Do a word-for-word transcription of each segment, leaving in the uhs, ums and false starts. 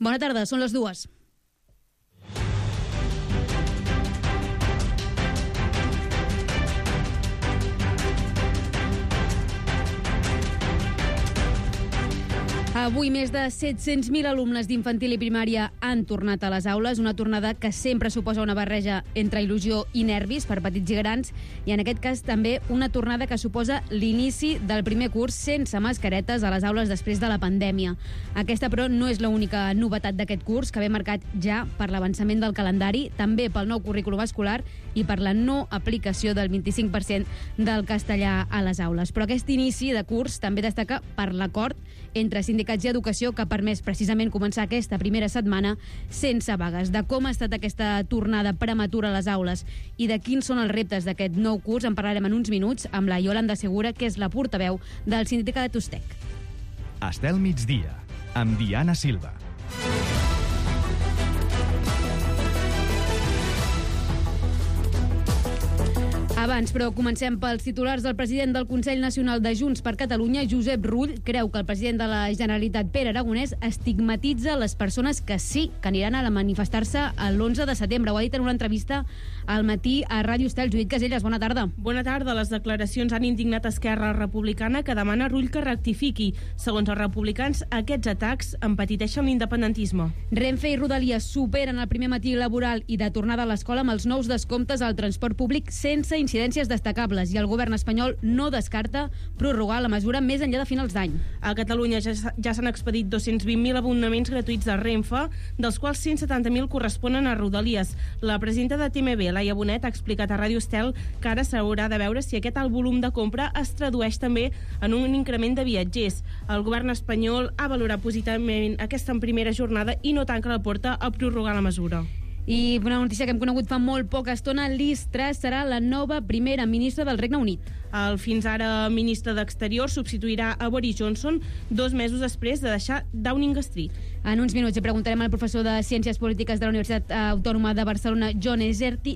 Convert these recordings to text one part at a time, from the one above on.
Bona tarda, són les dues. Avui més de set-cents mil alumnes d'infantil i primària han tornat a les aules, una tornada que sempre suposa una barreja entre il·lusió i nervis per petits i grans, i en aquest cas també una tornada que suposa l'inici del primer curs sense mascaretes a les aules després de la pandèmia. Aquesta, però, no és l'única novetat d'aquest curs, que ve marcat ja per l'avançament del calendari, també pel nou currículum escolar i per la no aplicació del vint-i-cinc per cent del castellà a les aules. Però aquest inici de curs també destaca per l'acord entre sindicats i educació que ha permès precisament començar aquesta primera setmana sense vagues. De com ha estat aquesta tornada prematura a les aules i de quins són els reptes d'aquest nou curs en parlarem en uns minuts amb la Iolanda Segura, que és la portaveu del sindicat Tustec. Estel migdia, amb Diana Silva. Abans, però, comencem pels titulars. Del president del Consell Nacional de Junts per Catalunya, Josep Rull, creu que el president de la Generalitat, Pere Aragonès, estigmatitza les persones que sí que aniran a manifestar-se l'onze de setembre. Ho ha dit en una entrevista al matí a Ràdio Estel. Judit Caselles, bona tarda. Bona tarda. Les declaracions han indignat Esquerra Republicana, que demana a Rull que rectifiqui. Segons els republicans, aquests atacs empetiteixen l'independentisme. Renfe i Rodalies superen el primer matí laboral i de tornada a l'escola amb els nous descomptes al transport públic sense incidències destacables, i el govern espanyol no descarta prorrogar la mesura més enllà de finals d'any. A Catalunya ja, ja s'han expedit dos-cents vint mil abonaments gratuïts de Renfe, dels quals cent setanta mil corresponen a Rodalies. La presidenta de T M B, Laia Bonet, ha explicat a Ràdio Estel que ara s'haurà de veure si aquest alt volum de compra es tradueix també en un increment de viatgers. El govern espanyol ha valorat positivament aquesta primera jornada i no tanca la porta a prorrogar la mesura. I una notícia que hem conegut fa molt poca estona: Liz Truss serà la nova primera ministra del Regne Unit. El fins ara ministre d'Exterior substituirà a Boris Johnson dos mesos després de deixar Downing Street. En uns minuts hi preguntarem al professor de Ciències Polítiques de la Universitat Autònoma de Barcelona, John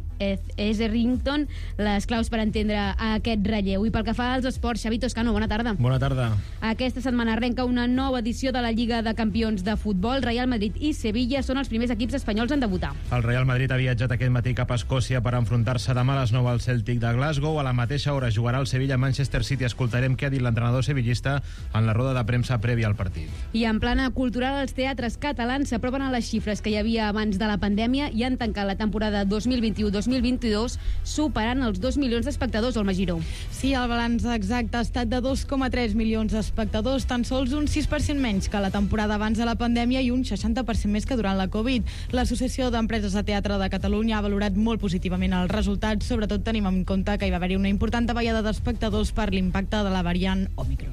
Etherington, les claus per entendre aquest relleu. I pel que fa als esports, Xavi Toscano, bona tarda. Bona tarda. Aquesta setmana arrenca una nova edició de la Lliga de Campions de Futbol. Real Madrid i Sevilla són els primers equips espanyols en debutar. El Real Madrid ha viatjat aquest matí cap a Escòcia per enfrontar-se demà a les nou al Celtic de Glasgow. A la mateixa hora jugarà el Sevilla-Manchester City. Escoltarem què ha dit l'entrenador sevillista en la roda de premsa prèvia al partit. I en plana cultural, els teatres catalans s'apropen a les xifres que hi havia abans de la pandèmia i han tancat la temporada dos mil vint-i-u dos mil vint-i-dos superant els dos milions d'espectadors, Olma Giró. Sí, el balanç exacte ha estat de dos coma tres milions d'espectadors, tan sols un sis per cent menys que la temporada abans de la pandèmia i un seixanta per cent més que durant la Covid. L'Associació d'Empreses de Teatre de Catalunya ha valorat molt positivament els resultats, sobretot tenim en compte que hi va haver-hi una important davallada d'espectadors per l'impacte de la variant Òmicron.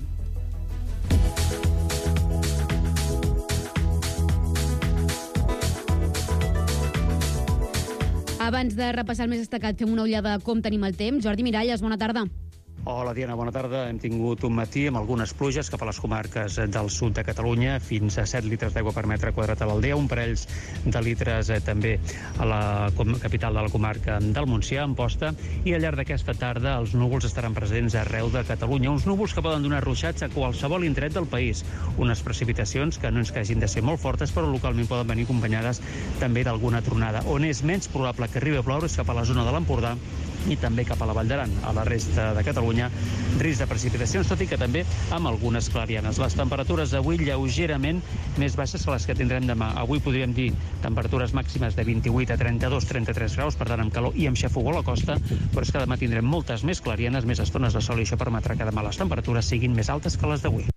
Abans de repassar el més destacat, fem una ullada a com tenim el temps. Jordi Miralles, bona tarda. Hola, Diana, bona tarda. Hem tingut un matí amb algunes pluges cap a les comarques del sud de Catalunya, fins a set litres d'aigua per metre quadrat a l'Aldea, un parell de litres eh, també a la capital de la comarca del Montsià, Amposta, i al llarg d'aquesta tarda els núvols estaran presents arreu de Catalunya, uns núvols que poden donar ruixats a qualsevol indret del país, unes precipitacions que no ens que hagin de ser molt fortes, però localment poden venir acompanyades també d'alguna tronada. On és menys probable que arribi a ploure és cap a la zona de l'Empordà i també cap a la Vall d'Aran. A la resta de Catalunya, risc de precipitacions, tot i que també amb algunes clarianes. Les temperatures avui lleugerament més baixes que les que tindrem demà. Avui podríem dir temperatures màximes de vint-i-vuit a trenta-dos trenta-tres graus, per tant amb calor i amb xafogó a la costa, però és que demà tindrem moltes més clarianes, més estones de sol, i això permetrà que demà les temperatures siguin més altes que les d'avui.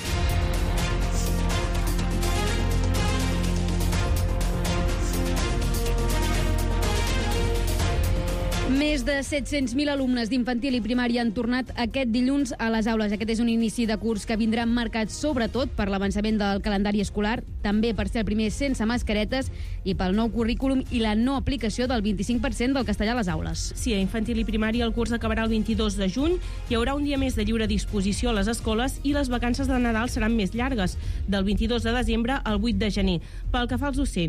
Més de set-cents mil alumnes d'infantil i primària han tornat aquest dilluns a les aules. Aquest és un inici de curs que vindrà marcat sobretot per l'avançament del calendari escolar, també per ser el primer sense mascaretes i pel nou currículum i la no aplicació del vint-i-cinc per cent del castellà a les aules. Sí, a infantil i primària el curs acabarà el vint-i-dos de juny, hi haurà un dia més de lliure disposició a les escoles i les vacances de Nadal seran més llargues, del vint-i-dos de desembre al vuit de gener. Pel que fa als docents,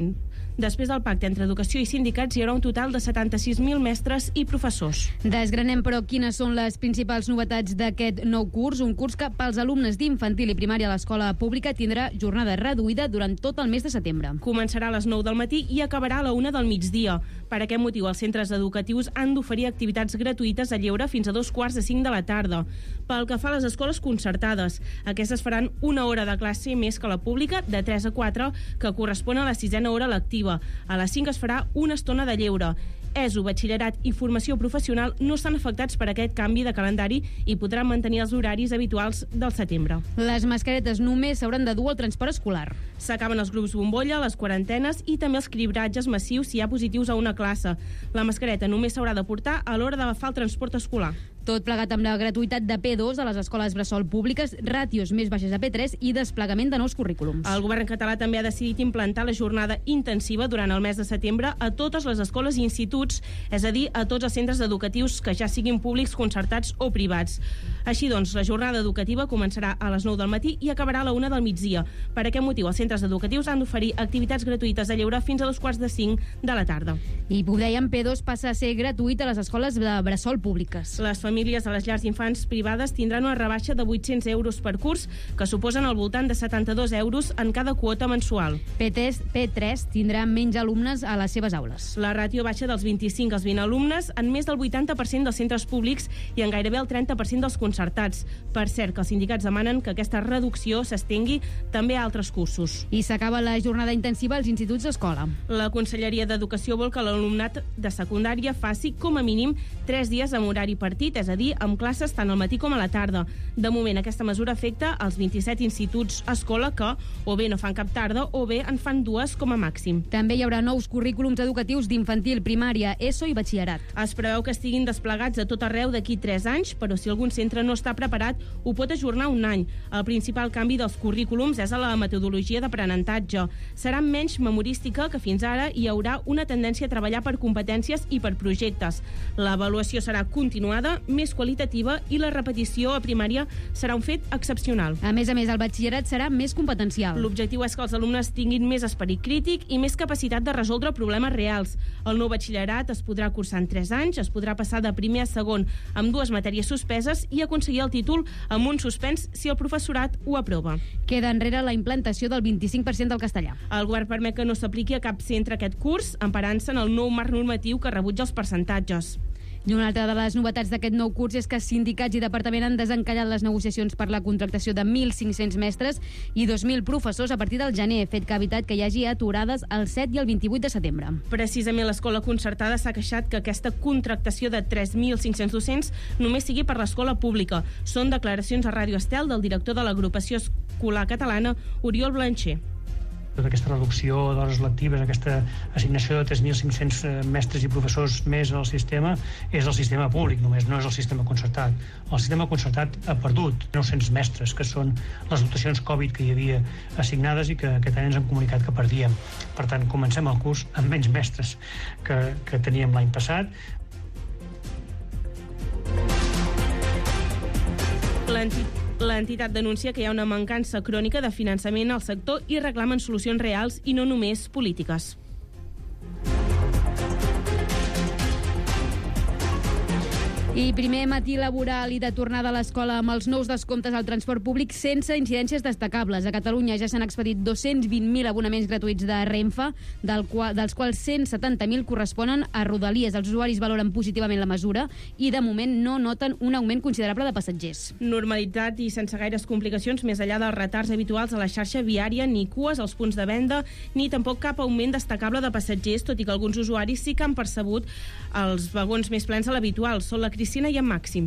Després del pacte entre educació i sindicats hi haurà un total de setanta-sis mil mestres i professors. Desgranem, però, quines són les principals novetats d'aquest nou curs, un curs que pels alumnes d'infantil i primària a l'escola pública tindrà jornada reduïda durant tot el mes de setembre. Començarà a les nou del matí i acabarà a la una del migdia. Per aquest motiu, els centres educatius han d'oferir activitats gratuïtes a lleure fins a dos quarts de cinc de la tarda. Pel que fa a les escoles concertades, aquestes faran una hora de classe més que la pública, de tres a quatre, que correspon a la sisena hora lectiva. A les cinc es farà una estona de lleure. E S O, batxillerat i formació professional no estan afectats per aquest canvi de calendari i podran mantenir els horaris habituals del setembre. Les mascaretes només s'hauran de dur al transport escolar. S'acaben els grups bombolla, les quarantenes i també els cribratges massius si hi ha positius a una classe. La mascareta només s'haurà de portar a l'hora d'agafar el transport escolar. Tot plegat amb la gratuïtat de P dos a les escoles bressol públiques, ràtios més baixes a P tres i desplegament de nous currículums. El govern català també ha decidit implantar la jornada intensiva durant el mes de setembre a totes les escoles i instituts, és a dir, a tots els centres educatius que ja siguin públics, concertats o privats. Així doncs, la jornada educativa començarà a les nou del matí i acabarà a la una del migdia. Per aquest motiu, els centres educatius han d'oferir activitats gratuïtes de lleure fins a dos quarts de cinc de la tarda. I ho dèiem, P dos passa a ser gratuït a les escoles de bressol públiques. Les famílies de les llars d'infants privades tindran una rebaixa de vuit-cents euros per curs, que suposen al voltant de setanta-dos euros en cada quota mensual. P tres tindrà menys alumnes a les seves aules. La ràtio baixa dels vint-i-cinc als vint alumnes en més del vuitanta per cent dels centres públics i en gairebé el trenta per cent dels concertats. Per cert, que els sindicats demanen que aquesta reducció s'estengui també a altres cursos. I s'acaba la jornada intensiva als instituts d'escola. La Conselleria d'Educació vol que l'alumnat de secundària faci com a mínim tres dies amb horari partit, és a dir, amb classes tant al matí com a la tarda. De moment, aquesta mesura afecta els vint-i-set instituts escola que o bé no fan cap tarda o bé en fan dues com a màxim. També hi haurà nous currículums educatius d'infantil, primària, E S O i batxillerat. Es preveu que estiguin desplegats a tot arreu d'aquí tres anys, però si algun centre no està preparat, ho pot ajornar un any. El principal canvi dels currículums és a la metodologia d'aprenentatge. Serà menys memorística que fins ara i hi haurà una tendència a treballar per competències i per projectes. L'avaluació serà continuada, més qualitativa i la repetició a primària serà un fet excepcional. A més a més, el batxillerat serà més competencial. L'objectiu és que els alumnes tinguin més esperit crític i més capacitat de resoldre problemes reals. El nou batxillerat es podrà cursar en tres anys, es podrà passar de primer a segon amb dues matèries suspeses i aconseguir el títol amb un suspens si el professorat ho aprova. Queda enrere la implantació del vint-i-cinc per cent del castellà. El govern permet que no s'apliqui a cap centre aquest curs, emparant-se en el nou marc normatiu que rebutja els percentatges. I una altra de les novetats d'aquest nou curs és que sindicats i departament han desencallat les negociacions per la contractació de mil cinc-cents mestres i dos mil professors a partir del gener, fet que ha evitat que hi hagi aturades el set i el vint-i-vuit de setembre. Precisament l'escola concertada s'ha queixat que aquesta contractació de tres mil cinc-cents docents només sigui per l'escola pública. Són declaracions a Ràdio Estel del director de l'agrupació escolar catalana, Oriol Blancher. Tota aquesta reducció d'hores lectives, aquesta assignació de tres mil cinc-cents mestres i professors més al sistema, és el sistema públic, només no és el sistema concertat. El sistema concertat ha perdut nou-cents mestres, que són les dotacions Covid que hi havia assignades i que aquest any ens han comunicat que perdíem. Per tant, comencem el curs amb menys mestres que, que teníem l'any passat. L'entitat L'entitat denuncia que hi ha una mancança crònica de finançament al sector i reclamen solucions reals i no només polítiques. I primer matí laboral i de tornada a l'escola amb els nous descomptes al transport públic sense incidències destacables. A Catalunya ja s'han expedit dos-cents vint mil abonaments gratuïts de Renfe, del qual, dels quals cent setanta mil corresponen a Rodalies. Els usuaris valoren positivament la mesura i de moment no noten un augment considerable de passatgers. Normalitat i sense gaires complicacions més enllà dels retards habituals a la xarxa viària, ni cues als punts de venda, ni tampoc cap augment destacable de passatgers, tot i que alguns usuaris sí que han percebut els vagons més plens a l'habitual. Són la Cristina i en Màxim.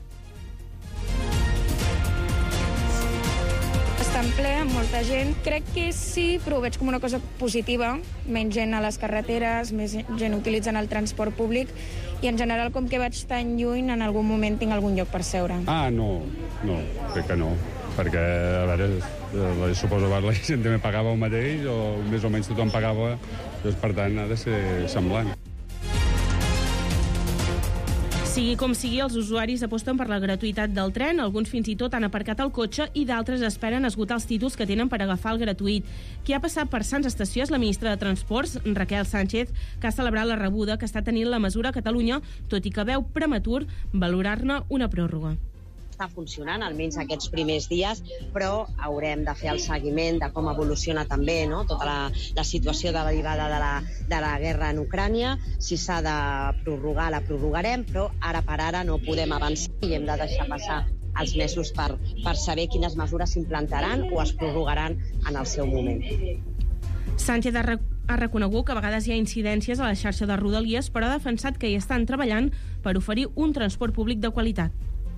Està en ple, amb molta gent. Crec que sí, però ho veig com una cosa positiva. Menys gent a les carreteres, més gent utilitzant el transport públic i en general, com que vaig tan lluny, en algun moment tinc algun lloc per seure. Ah, no, no, crec que no. Perquè, a veure, suposo que la gent també pagava el mateix o més o menys tothom pagava, doncs per tant ha de ser semblant. Sigui com sigui, els usuaris aposten per la gratuïtat del tren, alguns fins i tot han aparcat el cotxe i d'altres esperen esgotar els títols que tenen per agafar el gratuït. Qui ha passat per Sants Estació és la ministra de Transports, Raquel Sánchez, que ha celebrat la rebuda que està tenint la mesura a Catalunya, tot i que veu prematur valorar-ne una pròrroga. Està funcionant, almenys aquests primers dies, però haurem de fer el seguiment de com evoluciona també, no?, tota la, la situació derivada de la, de la guerra en Ucrània. Si s'ha de prorrogar, la prorrogarem, però ara per ara no podem avançar i hem de deixar passar els mesos per, per saber quines mesures s'implantaran o es prorrogaran en el seu moment. Sánchez ha, rec ha reconegut que a vegades hi ha incidències a la xarxa de Rodalies, però ha defensat que hi estan treballant per oferir un transport públic de qualitat.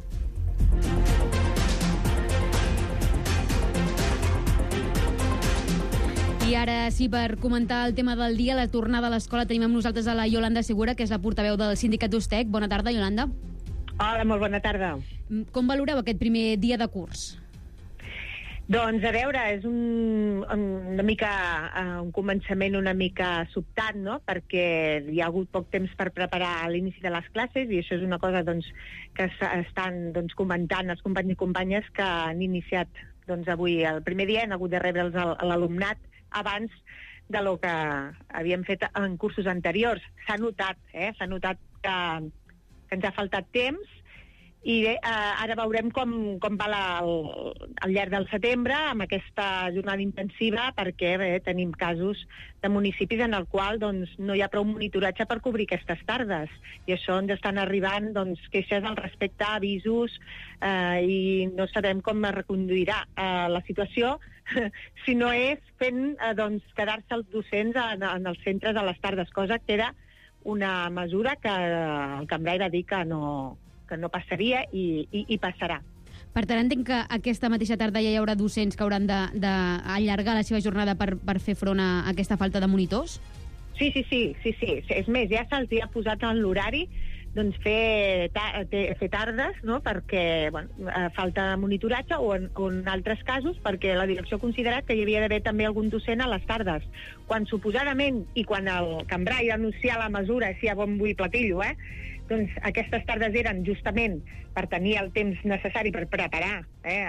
I ara sí, per comentar el tema del dia, la tornada a l'escola, tenim amb nosaltres a la Iolanda Segura, que és la portaveu del sindicat Ustec. Bona tarda, Iolanda. Hola, molt bona tarda. Com valoreu aquest primer dia de curs? Doncs, a veure, és un, una mica, un començament una mica sobtat, no?, perquè hi ha hagut poc temps per preparar l'inici de les classes i això és una cosa, doncs, que estan, doncs, comentant els companys i companyes que han iniciat, doncs, avui el primer dia, han hagut de rebre'ls a l'alumnat abans de lo que havíem fet en cursos anteriors. S'ha notat, eh? S'ha notat que, que ens ha faltat temps i bé, eh, ara veurem com, com va la, el, al llarg del setembre amb aquesta jornada intensiva, perquè bé, tenim casos de municipis en el qual, doncs, no hi ha prou monitoratge per cobrir aquestes tardes i això ens estan arribant, doncs, queixes al respecte, avisos, eh, i no sabem com es reconduirà eh, la situació si no és fent, eh, doncs, quedar-se els docents en, en els centres a les tardes, cosa que era una mesura que el Cambrai va dir que no, que no passaria i, i, i passarà. Per tant, entenc que aquesta mateixa tarda ja hi haurà docents que hauran d'allargar la seva jornada per, per fer front a aquesta falta de monitors? Sí, sí, sí, sí, sí. És més, ja se'ls ha posat en l'horari, doncs, fer, ta fer tardes, no?, perquè, bueno, falta monitoratge o en, o en altres casos perquè la direcció ha considerat que hi havia d'haver també algun docent a les tardes. Quan suposadament, i quan el Cambrai va anunciar la mesura, així a bombo i platillo, eh, doncs aquestes tardes eren justament per tenir el temps necessari per preparar eh,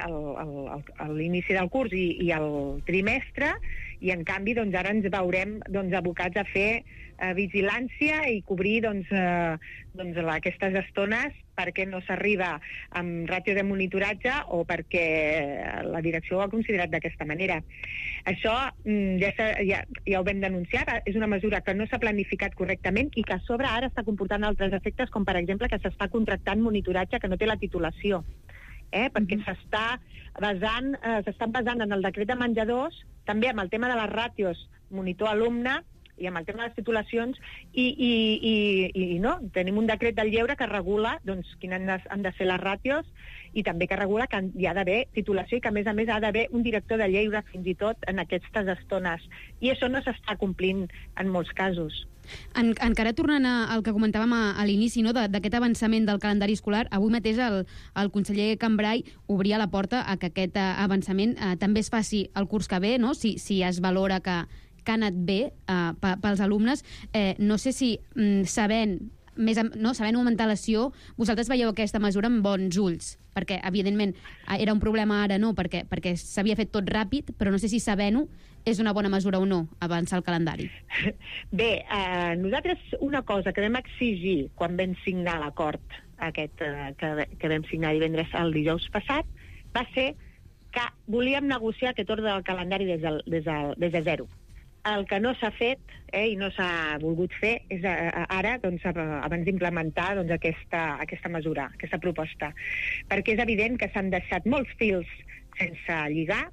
l'inici del curs i, i el trimestre, i en canvi doncs, ara ens veurem doncs, abocats a fer eh, vigilància i cobrir doncs, eh, doncs, aquestes estones perquè no s'arriba amb ràtio de monitoratge o perquè la direcció ho ha considerat d'aquesta manera. Això ja, ja, ja ho vam denunciar, és una mesura que no s'ha planificat correctament i que a sobre ara està comportant altres efectes, com per exemple que s'està contractant monitoratge que no té la titulació, eh? perquè mm-hmm. s'està basant, eh, s'estan basant en el decret de menjadors, també amb el tema de les ràtios monitor-alumne, i amb el tema de les titulacions, i, i, i, i no, tenim un decret del lleure que regula doncs, quines han de, han de ser les ràtios i també que regula que hi ha d'haver titulació i que a més a més ha d'haver un director de lleure fins i tot en aquestes estones. I això no s'està complint en molts casos. En, encara tornant al que comentàvem a, a l'inici, no, d'aquest avançament del calendari escolar, avui mateix el, el conseller Cambrai obria la porta a que aquest avançament eh, també es faci el curs que ve, no? si, si es valora que que ha anat bé uh, pels alumnes. Eh, no sé si mm, sabent, més, no, sabent augmentar l'antelació, vosaltres veieu aquesta mesura amb bons ulls, perquè evidentment era un problema, ara no, perquè, perquè s'havia fet tot ràpid, però no sé si sabent-ho és una bona mesura o no, avançar el calendari. Bé, eh, nosaltres una cosa que vam exigir quan vam signar l'acord aquest eh, que, que vam signar divendres el dijous passat, va ser que volíem negociar aquest ordre del calendari des, del, des, del, des de zero. El que no s'ha fet eh, i no s'ha volgut fer és a, a, ara, doncs, abans d'implementar doncs, aquesta, aquesta mesura, aquesta proposta. Perquè és evident que s'han deixat molts fils sense lligar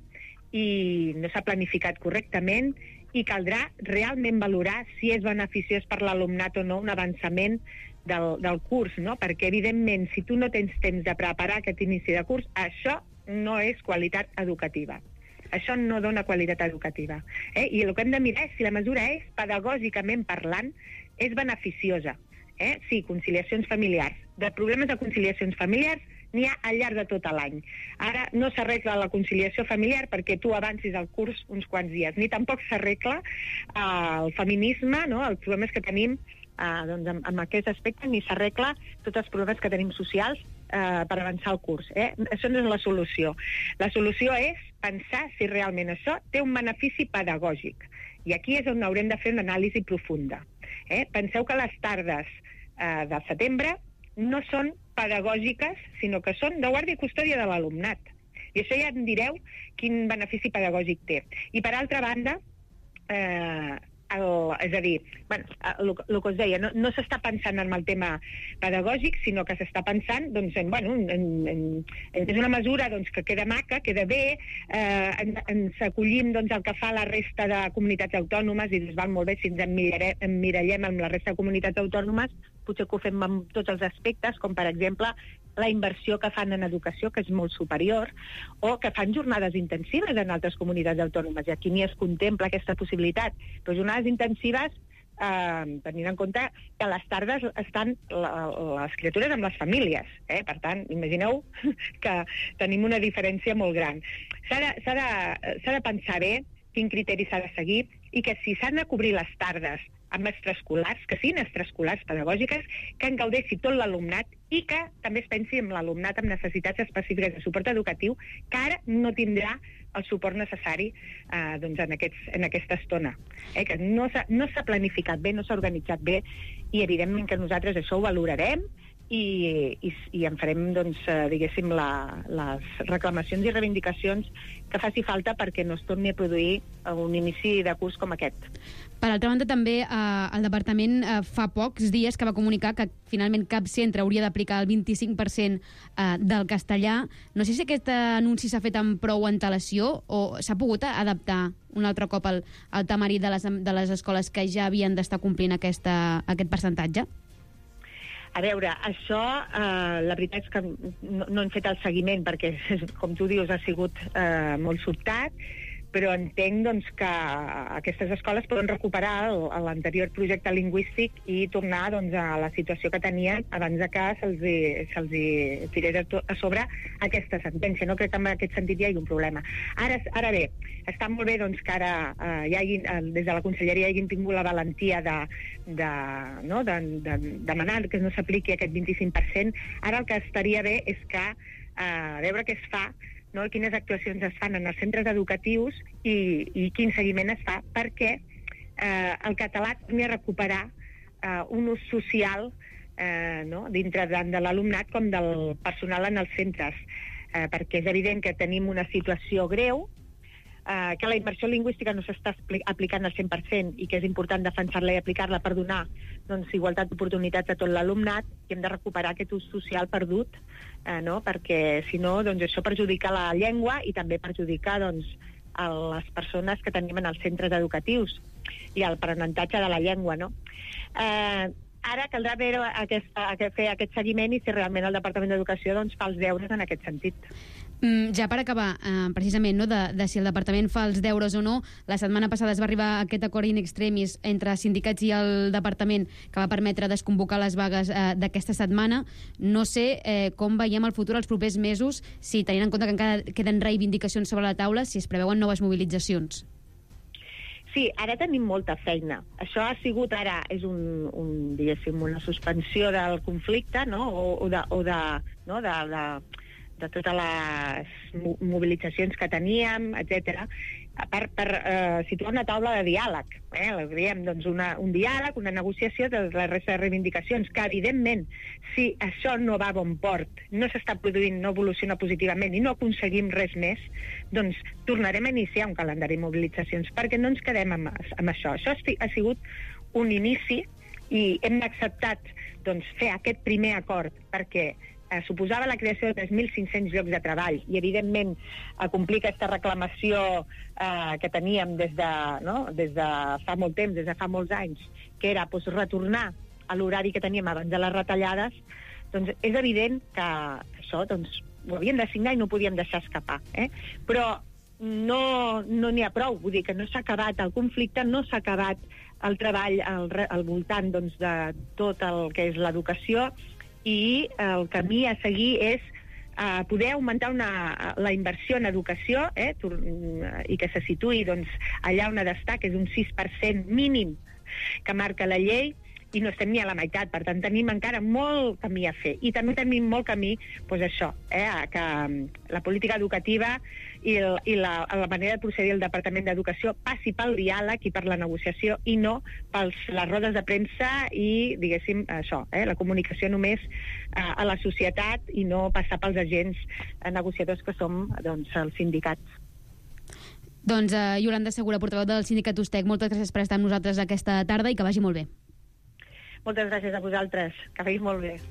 i no s'ha planificat correctament i caldrà realment valorar si és beneficiós per l'alumnat o no un avançament del, del curs, no? Perquè, evidentment, si tu no tens temps de preparar aquest inici de curs, això no és qualitat educativa. Això no dona qualitat educativa. Eh? I el que hem de mirar és si la mesura és, pedagògicament parlant, és beneficiosa. Eh? Sí, conciliacions familiars. De problemes de conciliacions familiars n'hi ha al llarg de tot l'any. Ara no s'arregla la conciliació familiar perquè tu avancis el curs uns quants dies, ni tampoc s'arregla eh, el feminisme, no? Els problemes que tenim uh, doncs amb, amb aquest aspecte ni s'arregla tots els problemes que tenim socials uh, per avançar el curs. Eh? Això no és la solució. La solució és pensar si realment això té un benefici pedagògic. I aquí és on haurem de fer una anàlisi profunda. Eh? Penseu que les tardes uh, de setembre no són pedagògiques, sinó que són de guàrdia i custòdia de l'alumnat. I això ja em direu quin benefici pedagògic té. I per altra banda, eh, el, és a dir, bueno, el, el que us deia, no, no s'està pensant en el tema pedagògic, sinó que s'està pensant doncs, en, bueno, en, en, en, és una mesura doncs, que queda maca, queda bé, eh, en, ens acollim doncs, el que fa la resta de comunitats autònomes i ens val molt bé si ens emmirallem amb la resta de comunitats autònomes, potser que ho fem amb tots els aspectes, com per exemple la inversió que fan en educació, que és molt superior, o que fan jornades intensives en altres comunitats autònomes, i aquí ni es contempla aquesta possibilitat. Però jornades intensives, eh, tenint en compte que a les tardes estan la, les criatures amb les famílies. Eh? Per tant, imagineu que tenim una diferència molt gran. S'ha de, s'ha de, s'ha de pensar bé quin criteri s'ha de seguir i que si s'han de cobrir les tardes amb extraescolars, que siguin extraescolars pedagògiques, que en gaudeixi tot l'alumnat i que també es pensi en l'alumnat amb necessitats específiques de suport educatiu, que ara no tindrà el suport necessari eh, doncs en, aquests, en aquesta estona. Eh, que no s'ha no s'ha planificat bé, no s'ha organitzat bé, i evidentment que nosaltres això ho valorarem i, i, i en farem, doncs, eh, diguéssim, la, les reclamacions i reivindicacions que faci falta perquè no es torni a produir un inici de curs com aquest. Per altra banda, també eh, el Departament eh, fa pocs dies que va comunicar que finalment cap centre hauria d'aplicar el vint-i-cinc per cent eh, del castellà. No sé si aquest anunci s'ha fet amb prou antelació o s'ha pogut adaptar un altre cop al, al temari de les, de les escoles que ja havien d'estar complint aquesta, aquest percentatge? A veure, això, eh, la veritat és que no, no hem fet el seguiment perquè, com tu dius, ha sigut eh, molt sobtat, però entenc doncs, que aquestes escoles poden recuperar l'anterior projecte lingüístic i tornar doncs, a la situació que tenien abans de que se'ls se tirés a sobre aquesta sentència. No crec que en aquest sentit hi hagi un problema. Ara, ara bé, està molt bé doncs, que ara eh, hi hagi, eh, des de la Conselleria hagin tingut la valentia de, de, no, de, de, de demanar que no s'apliqui aquest vint-i-cinc per cent. Ara el que estaria bé és que eh, veure què es fa, no? Quines actuacions es fan en els centres educatius i, i quin seguiment es fa perquè eh, el català torni a recuperar eh, un ús social eh, no? dintre de, de l'alumnat com del personal en els centres, eh, perquè és evident que tenim una situació greu, eh, que la immersió lingüística no s'està aplicant al cent per cent i que és important defensar-la i aplicar-la per donar doncs, igualtat d'oportunitats a tot l'alumnat, i hem de recuperar aquest ús social perdut, eh, no? Perquè si no, doncs, això perjudica la llengua i també perjudica doncs, a les persones que tenim en els centres educatius i el aprenentatge de la llengua. No? Eh, ara caldrà veure aquesta, fer aquest seguiment i si realment el Departament d'Educació doncs, fa els deures en aquest sentit. Mm, ja per acabar, eh, precisament, no, de, de si el departament fa els deures o no, la setmana passada es va arribar a aquest acord in extremis entre sindicats i el departament que va permetre desconvocar les vagues eh, d'aquesta setmana. No sé eh, com veiem el futur els propers mesos, si tenint en compte que encara queden reivindicacions sobre la taula, si es preveuen noves mobilitzacions. Sí, ara tenim molta feina. Això ha sigut ara, és un, un, diguéssim, una suspensió del conflicte, no? o, o de... O de, no? de, de de totes les mobilitzacions que teníem, etcètera, per, per eh, situar una taula de diàleg. Eh? Diem, doncs, una, un diàleg, una negociació de la resta de reivindicacions, que, evidentment, si això no va a bon port, no s'està produint, no evoluciona positivament i no aconseguim res més, doncs tornarem a iniciar un calendari de mobilitzacions, perquè no ens quedem amb, amb això. Això ha sigut un inici i hem acceptat doncs, fer aquest primer acord perquè Eh, suposava la creació de tres mil cinc-cents llocs de treball i, evidentment, a complir aquesta reclamació eh, que teníem des de, no? des de fa molt temps, des de fa molts anys, que era doncs, retornar a l'horari que teníem abans de les retallades, doncs és evident que això doncs, ho havíem de signar i no ho podíem deixar escapar. Eh? Però no no n'hi ha prou, vull dir que no s'ha acabat el conflicte, no s'ha acabat el treball al, al voltant doncs, de tot el que és l'educació, i el camí a seguir és uh, poder augmentar una, la inversió en educació eh, i que se situï doncs, allà on ha d'estar, que és un sis per cent mínim que marca la llei, i no estem ni a la meitat, per tant tenim encara molt camí a fer, i també tenim molt camí, doncs això, eh, que la política educativa i, el, i la, la manera de procedir el Departament d'Educació passi pel diàleg i per la negociació i no per les rodes de premsa i, diguéssim, això, eh, la comunicació només eh, a la societat i no passar pels agents eh, negociadors que som, doncs, els sindicats. Doncs uh, Iolanda Segura, portaveu del sindicat Ustec, moltes gràcies per estar amb nosaltres aquesta tarda i que vagi molt bé. Moltes gràcies a vosaltres, que vagi molt bé.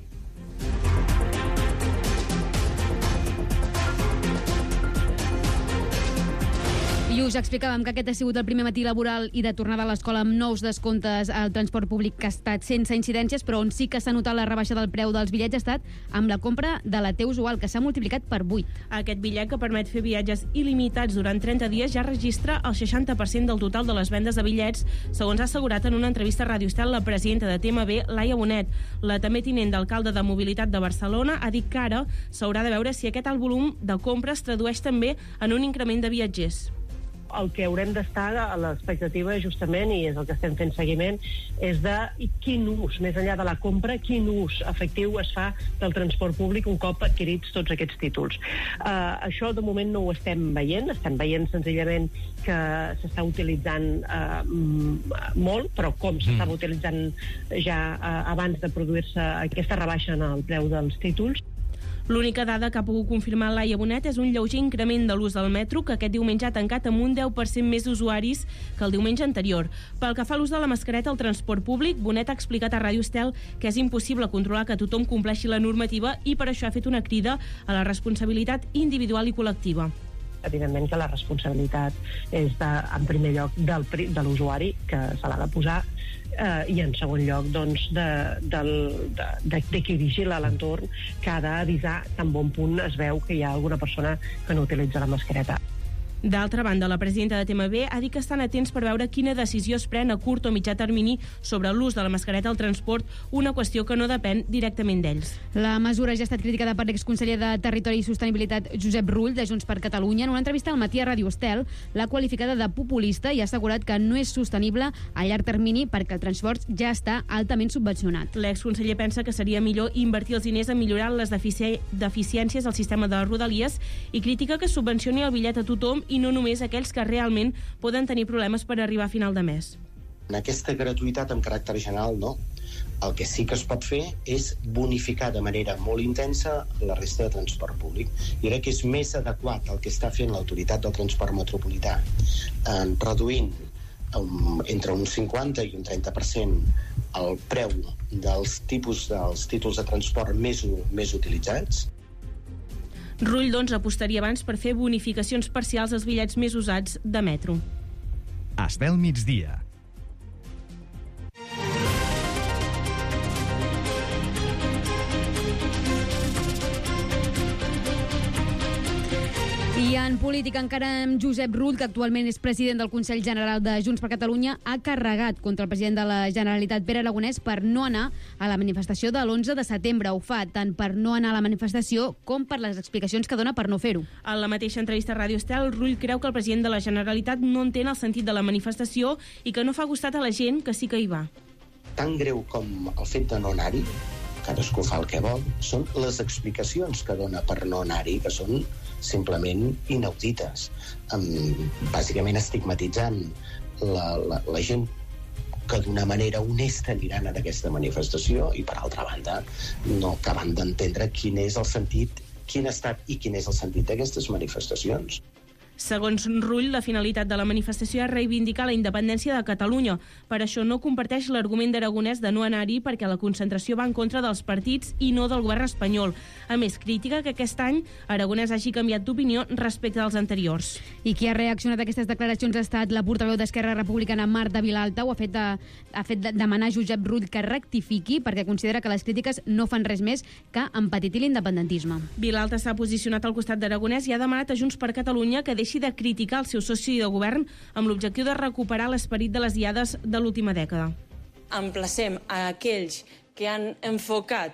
I us explicàvem que aquest ha sigut el primer matí laboral i de tornada a l'escola amb nous descomptes al transport públic que ha estat sense incidències, però on sí que s'ha notat la rebaixa del preu dels bitllets ha estat amb la compra de la T usual, que s'ha multiplicat per vuit. Aquest bitllet, que permet fer viatges il·limitats durant trenta dies, ja registra el seixanta per cent del total de les vendes de bitllets, segons ha assegurat en una entrevista a Ràdio Estel la presidenta de T M B, Laia Bonet. La també tinent d'alcalde de Mobilitat de Barcelona ha dit que ara s'haurà de veure si aquest alt volum de compra es tradueix també en un increment de viatgers. El que haurem d'estar a l'expectativa, justament, i és el que estem fent seguiment, és de quin ús, més enllà de la compra, quin ús efectiu es fa del transport públic un cop adquirits tots aquests títols. Uh, això, de moment, no ho estem veient. Estem veient, senzillament, que s'està utilitzant uh, molt, però com s'estava utilitzant ja uh, abans de produir-se aquesta rebaixa en el preu dels títols. L'única dada que ha pogut confirmar Laia Bonet és un lleuger increment de l'ús del metro, que aquest diumenge ha tancat amb un deu per cent més d'usuaris que el diumenge anterior. Pel que fa a l'ús de la mascareta al transport públic, Bonet ha explicat a Ràdio Estel que és impossible controlar que tothom compleixi la normativa i per això ha fet una crida a la responsabilitat individual i col·lectiva. Evidentment que la responsabilitat és, de, en primer lloc, del, de l'usuari, que se l'ha de posar, eh, i en segon lloc, doncs, de, del, de, de, de qui vigila l'entorn, que ha d'avisar tan bon punt es veu que hi ha alguna persona que no utilitza la mascareta. D'altra banda, la presidenta de T M B ha dit que estan atents per veure quina decisió es pren a curt o mitjà termini sobre l'ús de la mascareta al transport, una qüestió que no depèn directament d'ells. La mesura ja ha estat criticada per l'exconseller de Territori i Sostenibilitat Josep Rull, de Junts per Catalunya. En una entrevista al matí a Ràdio Estel, l'ha qualificada de populista i ha assegurat que no és sostenible a llarg termini perquè el transport ja està altament subvencionat. L'exconseller pensa que seria millor invertir els diners en millorar les defici deficiències al sistema de Rodalies i critica que subvencioni el bitllet a tothom i no només aquells que realment poden tenir problemes per arribar a final de mes. En aquesta gratuïtat amb caràcter general, no. El que sí que es pot fer és bonificar de manera molt intensa la resta de transport públic. I crec que és més adequat el que està fent l'autoritat del transport metropolità, eh, reduint um, entre un cinquanta i un trenta per cent el preu dels tipus dels títols de transport més, més utilitzats. Rull, doncs, apostaria abans per fer bonificacions parcials als bitllets més usats de metro. Estel migdia. I en política, encara amb Josep Rull, que actualment és president del Consell General de Junts per Catalunya, ha carregat contra el president de la Generalitat, Pere Aragonès, per no anar a la manifestació de l'onze de setembre. Ho fa tant per no anar a la manifestació com per les explicacions que dona per no fer-ho. En la mateixa entrevista a Ràdio Estel, Rull creu que el president de la Generalitat no entén el sentit de la manifestació i que no fa costat a la gent que sí que hi va. Tan greu com el fet de no anar-hi, cadascú fa el que vol, són les explicacions que dona per no anar-hi, que són simplement inaudites, um, bàsicament estigmatitzant la, la, la gent que d'una manera honesta aniran a aquesta manifestació i, per altra banda, no acaben d'entendre quin és el sentit, quin ha estat i quin és el sentit d'aquestes manifestacions. Segons Rull, la finalitat de la manifestació és reivindicar la independència de Catalunya. Per això no comparteix l'argument d'Aragonès de no anar-hi perquè la concentració va en contra dels partits i no del govern espanyol. A més, crítica que aquest any Aragonès hagi canviat d'opinió respecte als anteriors. I qui ha reaccionat a aquestes declaracions ha estat la portaveu d'Esquerra Republicana, Marta Vilalta. Ho ha fet, de, ha fet de demanar a Josep Rull que rectifiqui perquè considera que les crítiques no fan res més que empetitir l'independentisme. Vilalta s'ha posicionat al costat d'Aragonès i ha demanat a Junts per Catalunya que deixi de criticar el seu soci de govern amb l'objectiu de recuperar l'esperit de les diades de l'última dècada. Emplacem a aquells que han enfocat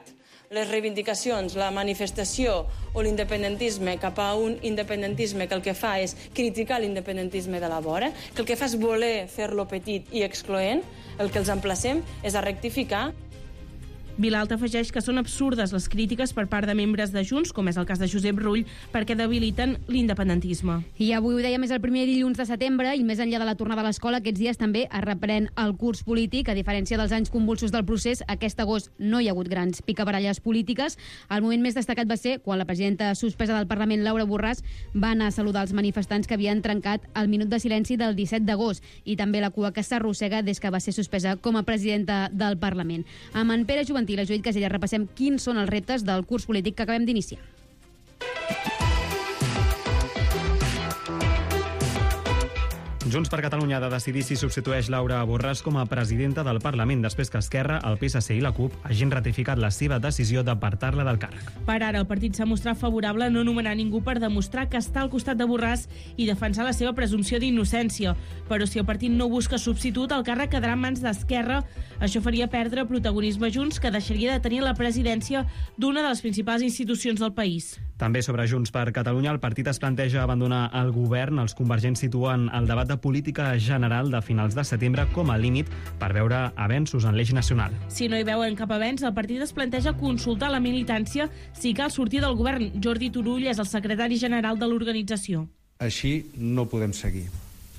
les reivindicacions, la manifestació o l'independentisme cap a un independentisme que el que fa és criticar l'independentisme de la vora, que el que fa és voler fer-lo petit i excloent, el que els emplacem és a rectificar. Vilalta afegeix que són absurdes les crítiques per part de membres de Junts, com és el cas de Josep Rull, perquè debiliten l'independentisme. I avui ho dèiem, és el primer dilluns de setembre i més enllà de la tornada a l'escola, aquests dies també es reprèn el curs polític. A diferència dels anys convulsos del procés, aquest agost no hi ha hagut grans picabaralles polítiques. El moment més destacat va ser quan la presidenta suspesa del Parlament, Laura Borràs, va anar a saludar els manifestants que havien trencat el minut de silenci del disset d'agost i també la cua que s'arrossega des que va ser suspesa com a presidenta del Parlament. Amb en Pere Juventí i la Judit Casella repassem quins són els reptes del curs polític que acabem d'iniciar. Junts per Catalunya ha de decidir si substitueix Laura Borràs com a presidenta del Parlament després que Esquerra, el P S C i la CUP hagin ratificat la seva decisió d'apartar-la del càrrec. Per ara, el partit s'ha mostrat favorable a no nomenar ningú per demostrar que està al costat de Borràs i defensar la seva presumpció d'innocència. Però si el partit no busca substitut, el càrrec quedarà en mans d'Esquerra. Això faria perdre protagonisme a Junts, que deixaria de tenir la presidència d'una de les principals institucions del país. També sobre Junts per Catalunya, el partit es planteja abandonar el govern. Els convergents situen el debat de política general de finals de setembre com a límit per veure avenços en l'eix nacional. Si no hi veuen cap avenç, el partit es planteja consultar la militància si cal sortir del govern. Jordi Turull és el secretari general de l'organització. Així no podem seguir.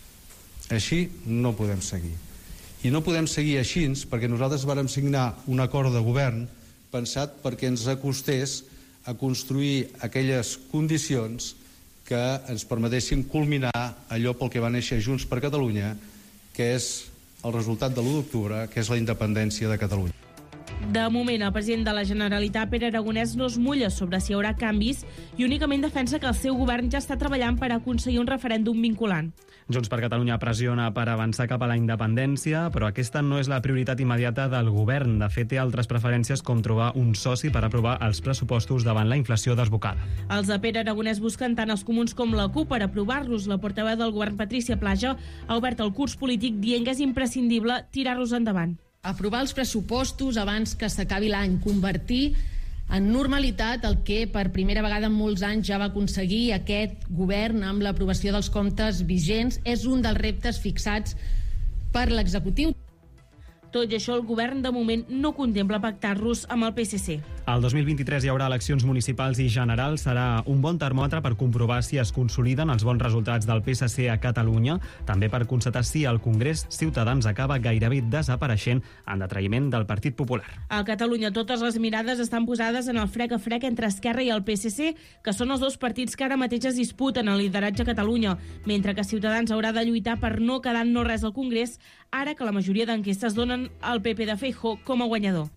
Així no podem seguir. I no podem seguir així perquè nosaltres vàrem signar un acord de govern pensat perquè ens acostés a construir aquelles condicions que ens permetessin culminar allò pel que va néixer Junts per Catalunya, que és el resultat de l'u d'octubre, que és la independència de Catalunya. De moment, el president de la Generalitat, Pere Aragonès, no es mulla sobre si hi haurà canvis i únicament defensa que el seu govern ja està treballant per aconseguir un referèndum vinculant. Junts per Catalunya pressiona per avançar cap a la independència, però aquesta no és la prioritat immediata del govern. De fet, té altres preferències com trobar un soci per aprovar els pressupostos davant la inflació desbocada. Els de Pere Aragonès busquen tant els comuns com la CUP per aprovar-los. La portaveu del govern, Patrícia Plaja, ha obert el curs polític dient que és imprescindible tirar-los endavant. Aprovar els pressupostos abans que s'acabi l'any, convertir en normalitat el que per primera vegada en molts anys ja va aconseguir aquest govern amb l'aprovació dels comptes vigents, és un dels reptes fixats per l'executiu. Tot i això, el govern de moment no contempla pactar-los amb el P S C. El dos mil vint-i-tres hi haurà eleccions municipals i generals. Serà un bon termòmetre per comprovar si es consoliden els bons resultats del P S C a Catalunya, també per constatar si al Congrés Ciutadans acaba gairebé desapareixent en detraïment del Partit Popular. A Catalunya totes les mirades estan posades en el frec a frec entre Esquerra i el P S C, que són els dos partits que ara mateix es disputen el lideratge a Catalunya, mentre que Ciutadans haurà de lluitar per no quedar en no res al Congrés, ara que la majoria d'enquestes donen el P P de Feijóo com a guanyador.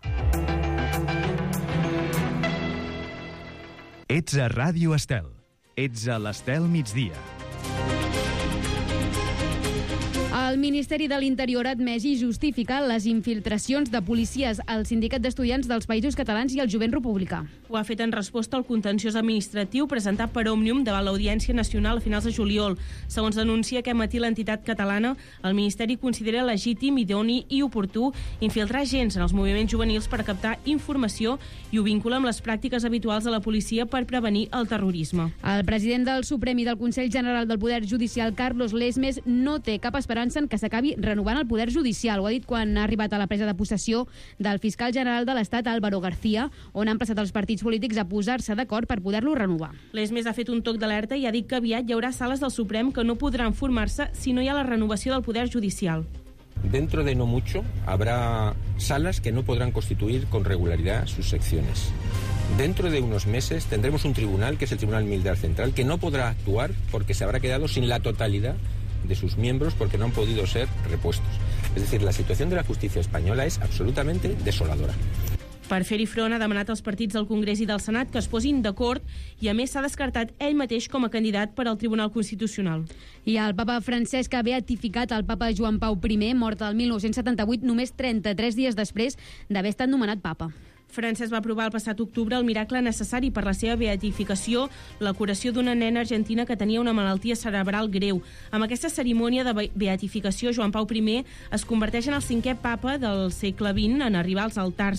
Ets a Ràdio Estel. Ets a l'Estel migdia. El Ministeri de l'Interior ha admès i justificat les infiltracions de policies al Sindicat d'Estudiants dels Països Catalans i al Jovent Republicà. Ho ha fet en resposta al contenciós administratiu presentat per Òmnium davant l'Audiència Nacional a finals de juliol. Segons denuncia aquest matí l'entitat catalana, el Ministeri considera legítim, idoni i oportú infiltrar agents en els moviments juvenils per captar informació i ho vincula amb les pràctiques habituals de la policia per prevenir el terrorisme. El president del Suprem i del Consell General del Poder Judicial, Carlos Lesmes, no té cap esperança en que s'acabi renovant el Poder Judicial. Ho ha dit quan ha arribat a la presa de possessió del fiscal general de l'Estat, Álvaro García, on han emplaçat els partits polítics a posar-se d'acord per poder-lo renovar. Lesmes ha fet un toc d'alerta i ha dit que aviat hi haurà sales del Suprem que no podran formar-se si no hi ha la renovació del Poder Judicial. Dentro de no mucho habrá salas que no podrán constituir con regularidad sus secciones. Dentro de unos meses tendremos un tribunal, que es el Tribunal Militar Central, que no podrá actuar porque se habrá quedado sin la totalidad de sus miembros porque no han podido ser repuestos. Es decir, la situación de la justicia española es absolutamente desoladora. Per fer-hi front ha demanat als partits del Congrés i del Senat que es posin d'acord i a més s'ha descartat ell mateix com a candidat per al Tribunal Constitucional. I el papa Francesc ha beatificat el papa Joan Pau I, mort el mil nou-cents setanta-vuit, només trenta-tres dies després d'haver estat nomenat papa. Francesc va aprovar el passat octubre el miracle necessari per la seva beatificació, la curació d'una nena argentina que tenia una malaltia cerebral greu. Amb aquesta cerimònia de beatificació, Joan Pau I es converteix en el cinquè papa del segle vint en arribar als altars.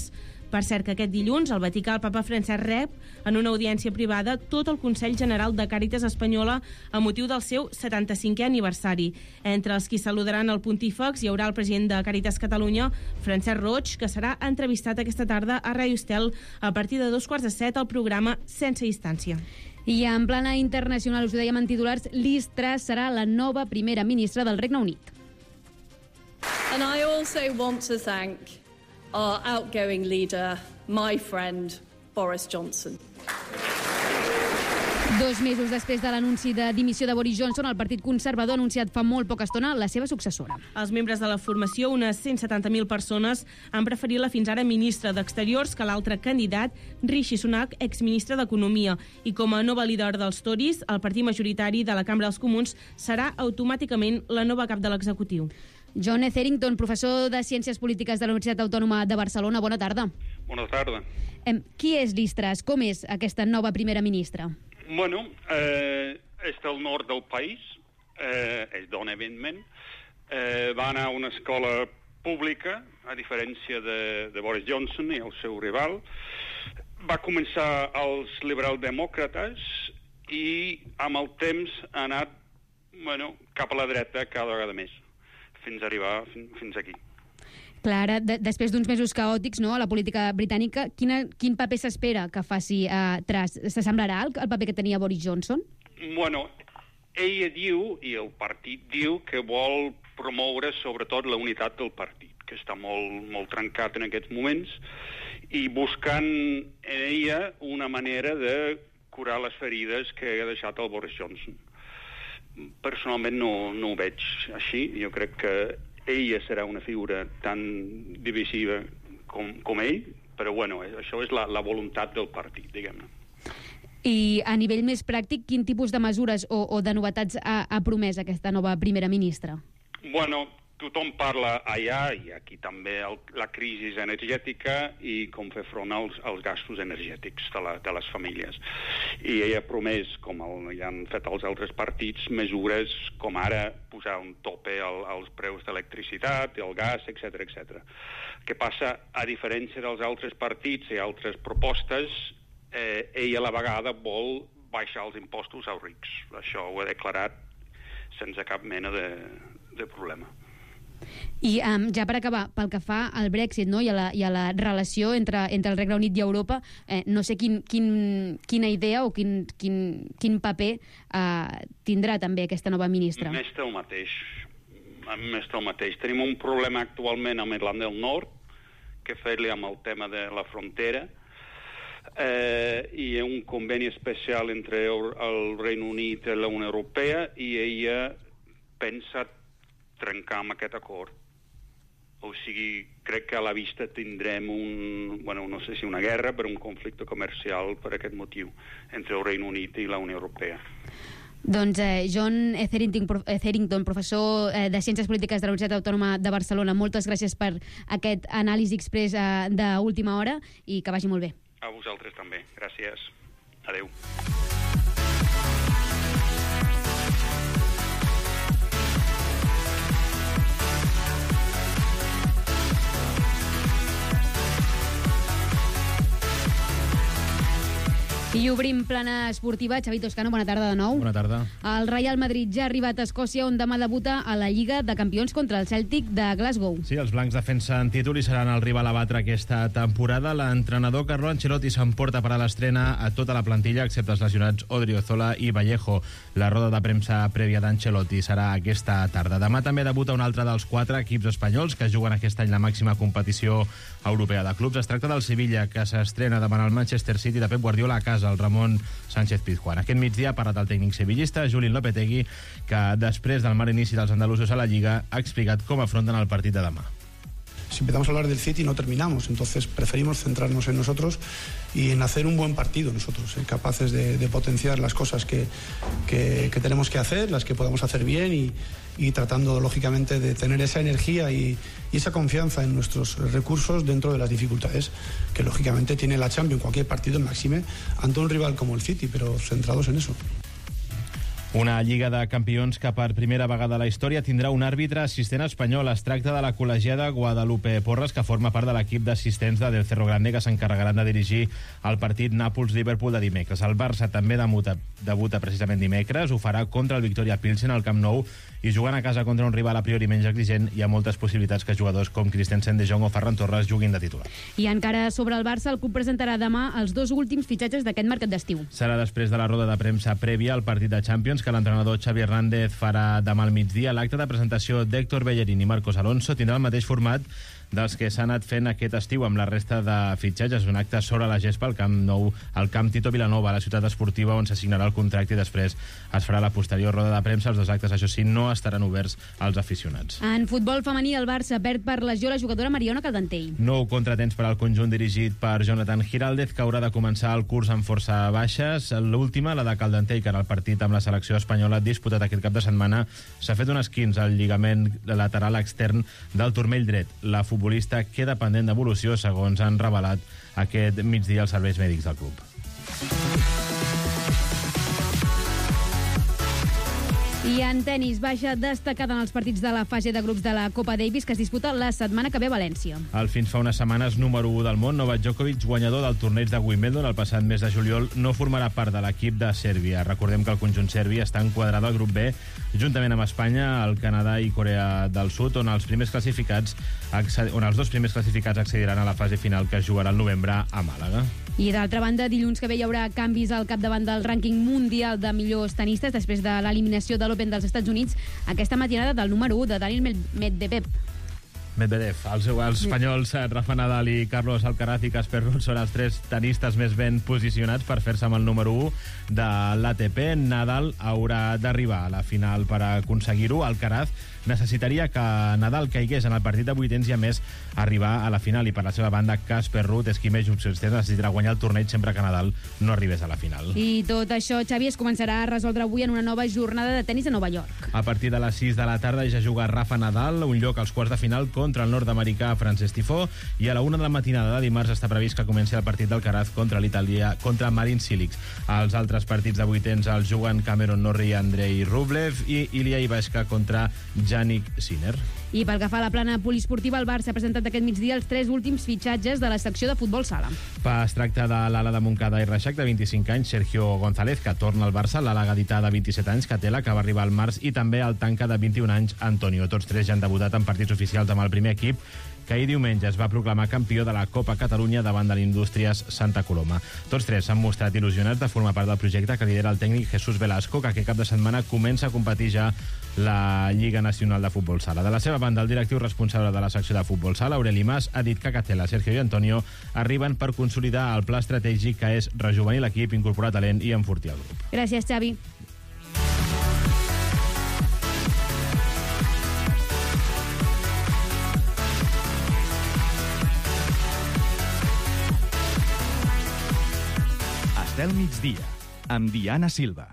Per cert, que aquest dilluns el Vaticà, el papa Francesc rep en una audiència privada tot el Consell General de Càritas Espanyola a motiu del seu setanta-cinquè aniversari. Entre els qui saludaran el pontífex hi haurà el president de Càritas Catalunya, Francesc Roig, que serà entrevistat aquesta tarda a Ràdio Estel a partir de dos quarts de set al programa Sense Distància. I en plana internacional, us ho dèiem en titulars, Liz Truss serà la nova primera ministra del Regne Unit. And I also want to thank our outgoing leader, my friend, Boris Johnson. Dos mesos després de l'anunci de dimissió de Boris Johnson, el Partit Conservador ha anunciat fa molt poca estona la seva successora. Els membres de la formació, unes cent setanta mil persones, han preferit la fins ara ministra d'Exteriors que l'altre candidat, Rishi Sunak, exministre d'Economia. I com a nova líder dels Tories, el partit majoritari de la Cambra dels Comuns serà automàticament la nova cap de l'executiu. John Etherington, professor de Ciències Polítiques de la Universitat Autònoma de Barcelona. Bona tarda. Bona tarda. Eh, qui és Liz Truss? Com és aquesta nova primera ministra? Bueno, eh, és del nord del país, eh, és dona, evidentment. Eh, va anar a una escola pública, a diferència de, de Boris Johnson i el seu rival. Va començar als liberal-demòcrates i amb el temps ha anat bueno, cap a la dreta cada vegada més, fins a arribar fins, fins aquí. Clara, de, després d'uns mesos caòtics, no, a la política britànica, quina, quin paper s'espera que faci uh, Truss? S'assemblarà al, al paper que tenia Boris Johnson? Bueno, ella diu, i el partit diu, que vol promoure sobretot la unitat del partit, que està molt, molt trencat en aquests moments, i buscant en ella una manera de curar les ferides que ha deixat el Boris Johnson. Personalment no, no ho veig així. Jo crec que ella serà una figura tan divisiva com, com ell, però bueno, això és la, la voluntat del partit, diguem-ne. I a nivell més pràctic, quin tipus de mesures o, o de novetats ha, ha promès aquesta nova primera ministra? Bueno, tothom parla allà, i aquí també, el, la crisi energètica i com fer front als, als gastos energètics de, la, de les famílies. I ella ha promès, com el, ja han fet els altres partits, mesures com ara posar un tope al, als preus d'electricitat, el gas, etcètera, etcètera. Què passa? A diferència dels altres partits i altres propostes, eh, ella a la vegada vol baixar els impostos als rics. Això ho ha declarat sense cap mena de, de problema. I um, ja per acabar, pel que fa al Brexit, no, i, a la, i a la relació entre, entre el Regne Unit i Europa, eh, no sé quin, quin, quina idea o quin, quin, quin paper eh, tindrà també aquesta nova ministra. Més del mateix. Més del mateix. Tenim un problema actualment amb Irlanda del Nord, que fer-li amb el tema de la frontera, eh, i un conveni especial entre el Regne Unit i la Unió Europea, i ella pensa trencar amb aquest acord. O sigui, crec que a la vista tindrem un, bueno, no sé si una guerra, però un conflicte comercial per aquest motiu entre el Regne Unit i la Unió Europea. Doncs eh, John Etherington, Etherington, professor eh, de Ciències Polítiques de la Universitat Autònoma de Barcelona, moltes gràcies per aquest anàlisi express eh, d'última hora i que vagi molt bé. A vosaltres també. Gràcies. Adéu. I obrim plana esportiva. Xavi Toscano, bona tarda de nou. Bona tarda. El Real Madrid ja ha arribat a Escòcia, on demà debuta a la Lliga de Campions contra el Celtic de Glasgow. Sí, els blancs defensen títol i seran el rival a batre aquesta temporada. L'entrenador Carlo Ancelotti s'emporta per a l'estrena a tota la plantilla, excepte els lesionats Odriozola i Vallejo. La roda de premsa prèvia d'Ancelotti serà aquesta tarda. Demà també debuta un altre dels quatre equips espanyols que juguen aquest any la màxima competició europea de clubs. Es tracta del Sevilla, que s'estrena davant el Manchester City de Pep Guardiola a casa, el Ramon Sánchez Pizjuán. Aquest migdia ha parlat el tècnic sevillista, Julen Lopetegui, que després del mal inici dels andalusos a la Lliga ha explicat com afronten el partit de demà. Si empezamos a hablar del City no terminamos, entonces preferimos centrarnos en nosotros y en hacer un buen partido nosotros, eh, capaces de, de potenciar las cosas que, que, que tenemos que hacer, las que podamos hacer bien y, y tratando lógicamente de tener esa energía y, y esa confianza en nuestros recursos dentro de las dificultades que lógicamente tiene la Champions, cualquier partido en máxime, ante un rival como el City, pero centrados en eso. Una Lliga de Campions que per primera vegada a la història tindrà un àrbitre assistent espanyol. Es tracta de la col·legiada Guadalupe Porras, que forma part de l'equip d'assistents de Del Cerro Grande, que s'encarregaran de dirigir el partit Nàpols-Liverpool de dimecres. El Barça també debuta, debuta precisament dimecres, ho farà contra el Victoria Pilsen al Camp Nou, i jugant a casa contra un rival a priori menys exigent, hi ha moltes possibilitats que jugadors com Christensen, De Jong o Ferran Torres juguin de titular. I encara sobre el Barça, el club presentarà demà els dos últims fitxatges d'aquest mercat d'estiu. Serà després de la roda de premsa prèvia al partit de Champions, que l'entrenador Xavi Hernández farà demà al migdia. L'acte de presentació d'Héctor Bellerín i Marcos Alonso tindrà el mateix format dels que s'ha anat fent aquest estiu amb la resta de fitxatges. Un acte sobre la gespa al Camp Nou, al Camp Tito Vilanova, a la ciutat esportiva, on s'assignarà el contracte i després es farà la posterior roda de premsa. Els dos actes, això sí, no estaran oberts als aficionats. En futbol femení, el Barça perd per lesió la jugadora Mariona Caldentell. Nou contratemps per al conjunt dirigit per Jonathan Giraldez, que haurà de començar el curs amb força baixes. L'última, la de Caldentell, que en el partit amb la selecció espanyola disputat aquest cap de setmana s'ha fet un esquinç al lligament lateral extern del turmell dret. La futbolista queda pendent d'evolució, segons han revelat aquest migdia els serveis mèdics del club. I en tenis, baixa destacada en els partits de la fase de grups de la Copa Davis, que es disputa la setmana que ve a València. El fins fa unes setmanes número u del món, Novak Djokovic, guanyador del torneig de Wimbledon el passat mes de juliol, no formarà part de l'equip de Sèrbia. Recordem que el conjunt serbi està enquadrat al grup B, juntament amb Espanya, el Canadà i Corea del Sud, on els primers classificats on els dos primers classificats accediran a la fase final, que es jugarà al novembre a Màlaga. I d'altra banda, dilluns que ve hi haurà canvis al capdavant del rànquing mundial de millors tenistes després de l'eliminació de l'Open dels Estats Units aquesta matinada del número u de Daniil Medvedev. Medvedev. Els, els espanyols Rafa Nadal i Carlos Alcaraz i Casper Ruud són els tres tenistes més ben posicionats per fer-se amb el número u de l'A T P. Nadal haurà d'arribar a la final per aconseguir-ho. Alcaraz necessitaria que Nadal caigués en el partit de vuitens i, a més, arribar a la final. I per la seva banda, Casper Ruud és qui més opcions té, necessitarà guanyar el torneig sempre que Nadal no arribés a la final. I tot això, Xavi, es començarà a resoldre avui en una nova jornada de tenis a Nova York. A partir de les sis de la tarda ja juga Rafa Nadal, un lloc als quarts de final contra el nord-americà Frances Tiafoe, i a la una de la matinada de dimarts està previst que comenci el partit d'Alcaraz contra l'italià, contra Marin Cilic. Els altres partits de vuitens els juguen Cameron Norrie i Andrei Rublev i Ilya Ivashka contra Yannick Sinner. I pel que fa a la plana poliesportiva, el Barça ha presentat aquest migdia els tres últims fitxatges de la secció de futbol sala. Es tracta de l'ala de Montcada i Reixac, de vint-i-cinc anys, Sergio González, que torna al Barça, l'ala gadità de vint-i-set anys, Catela, que va arribar al març, i també el tanca de vint-i-un anys, Antonio. Tots tres ja han debutat en partits oficials amb el primer equip, que ahir diumenge es va proclamar campió de la Copa Catalunya davant de l'Indústries Santa Coloma. Tots tres s'han mostrat il·lusionats de formar part del projecte que lidera el tècnic Jesús Velasco, que aquest cap de setmana comença a competir ja la Lliga Nacional de Futbol Sala. De la seva banda, el directiu responsable de la secció de Futbol Sala, Aureli Mas, ha dit que Catela, Sergio i Antonio arriben per consolidar el pla estratègic que és rejuvenir l'equip, incorporar talent i enfortir el grup. Gràcies, Xavi. Del migdia, amb Diana Silva.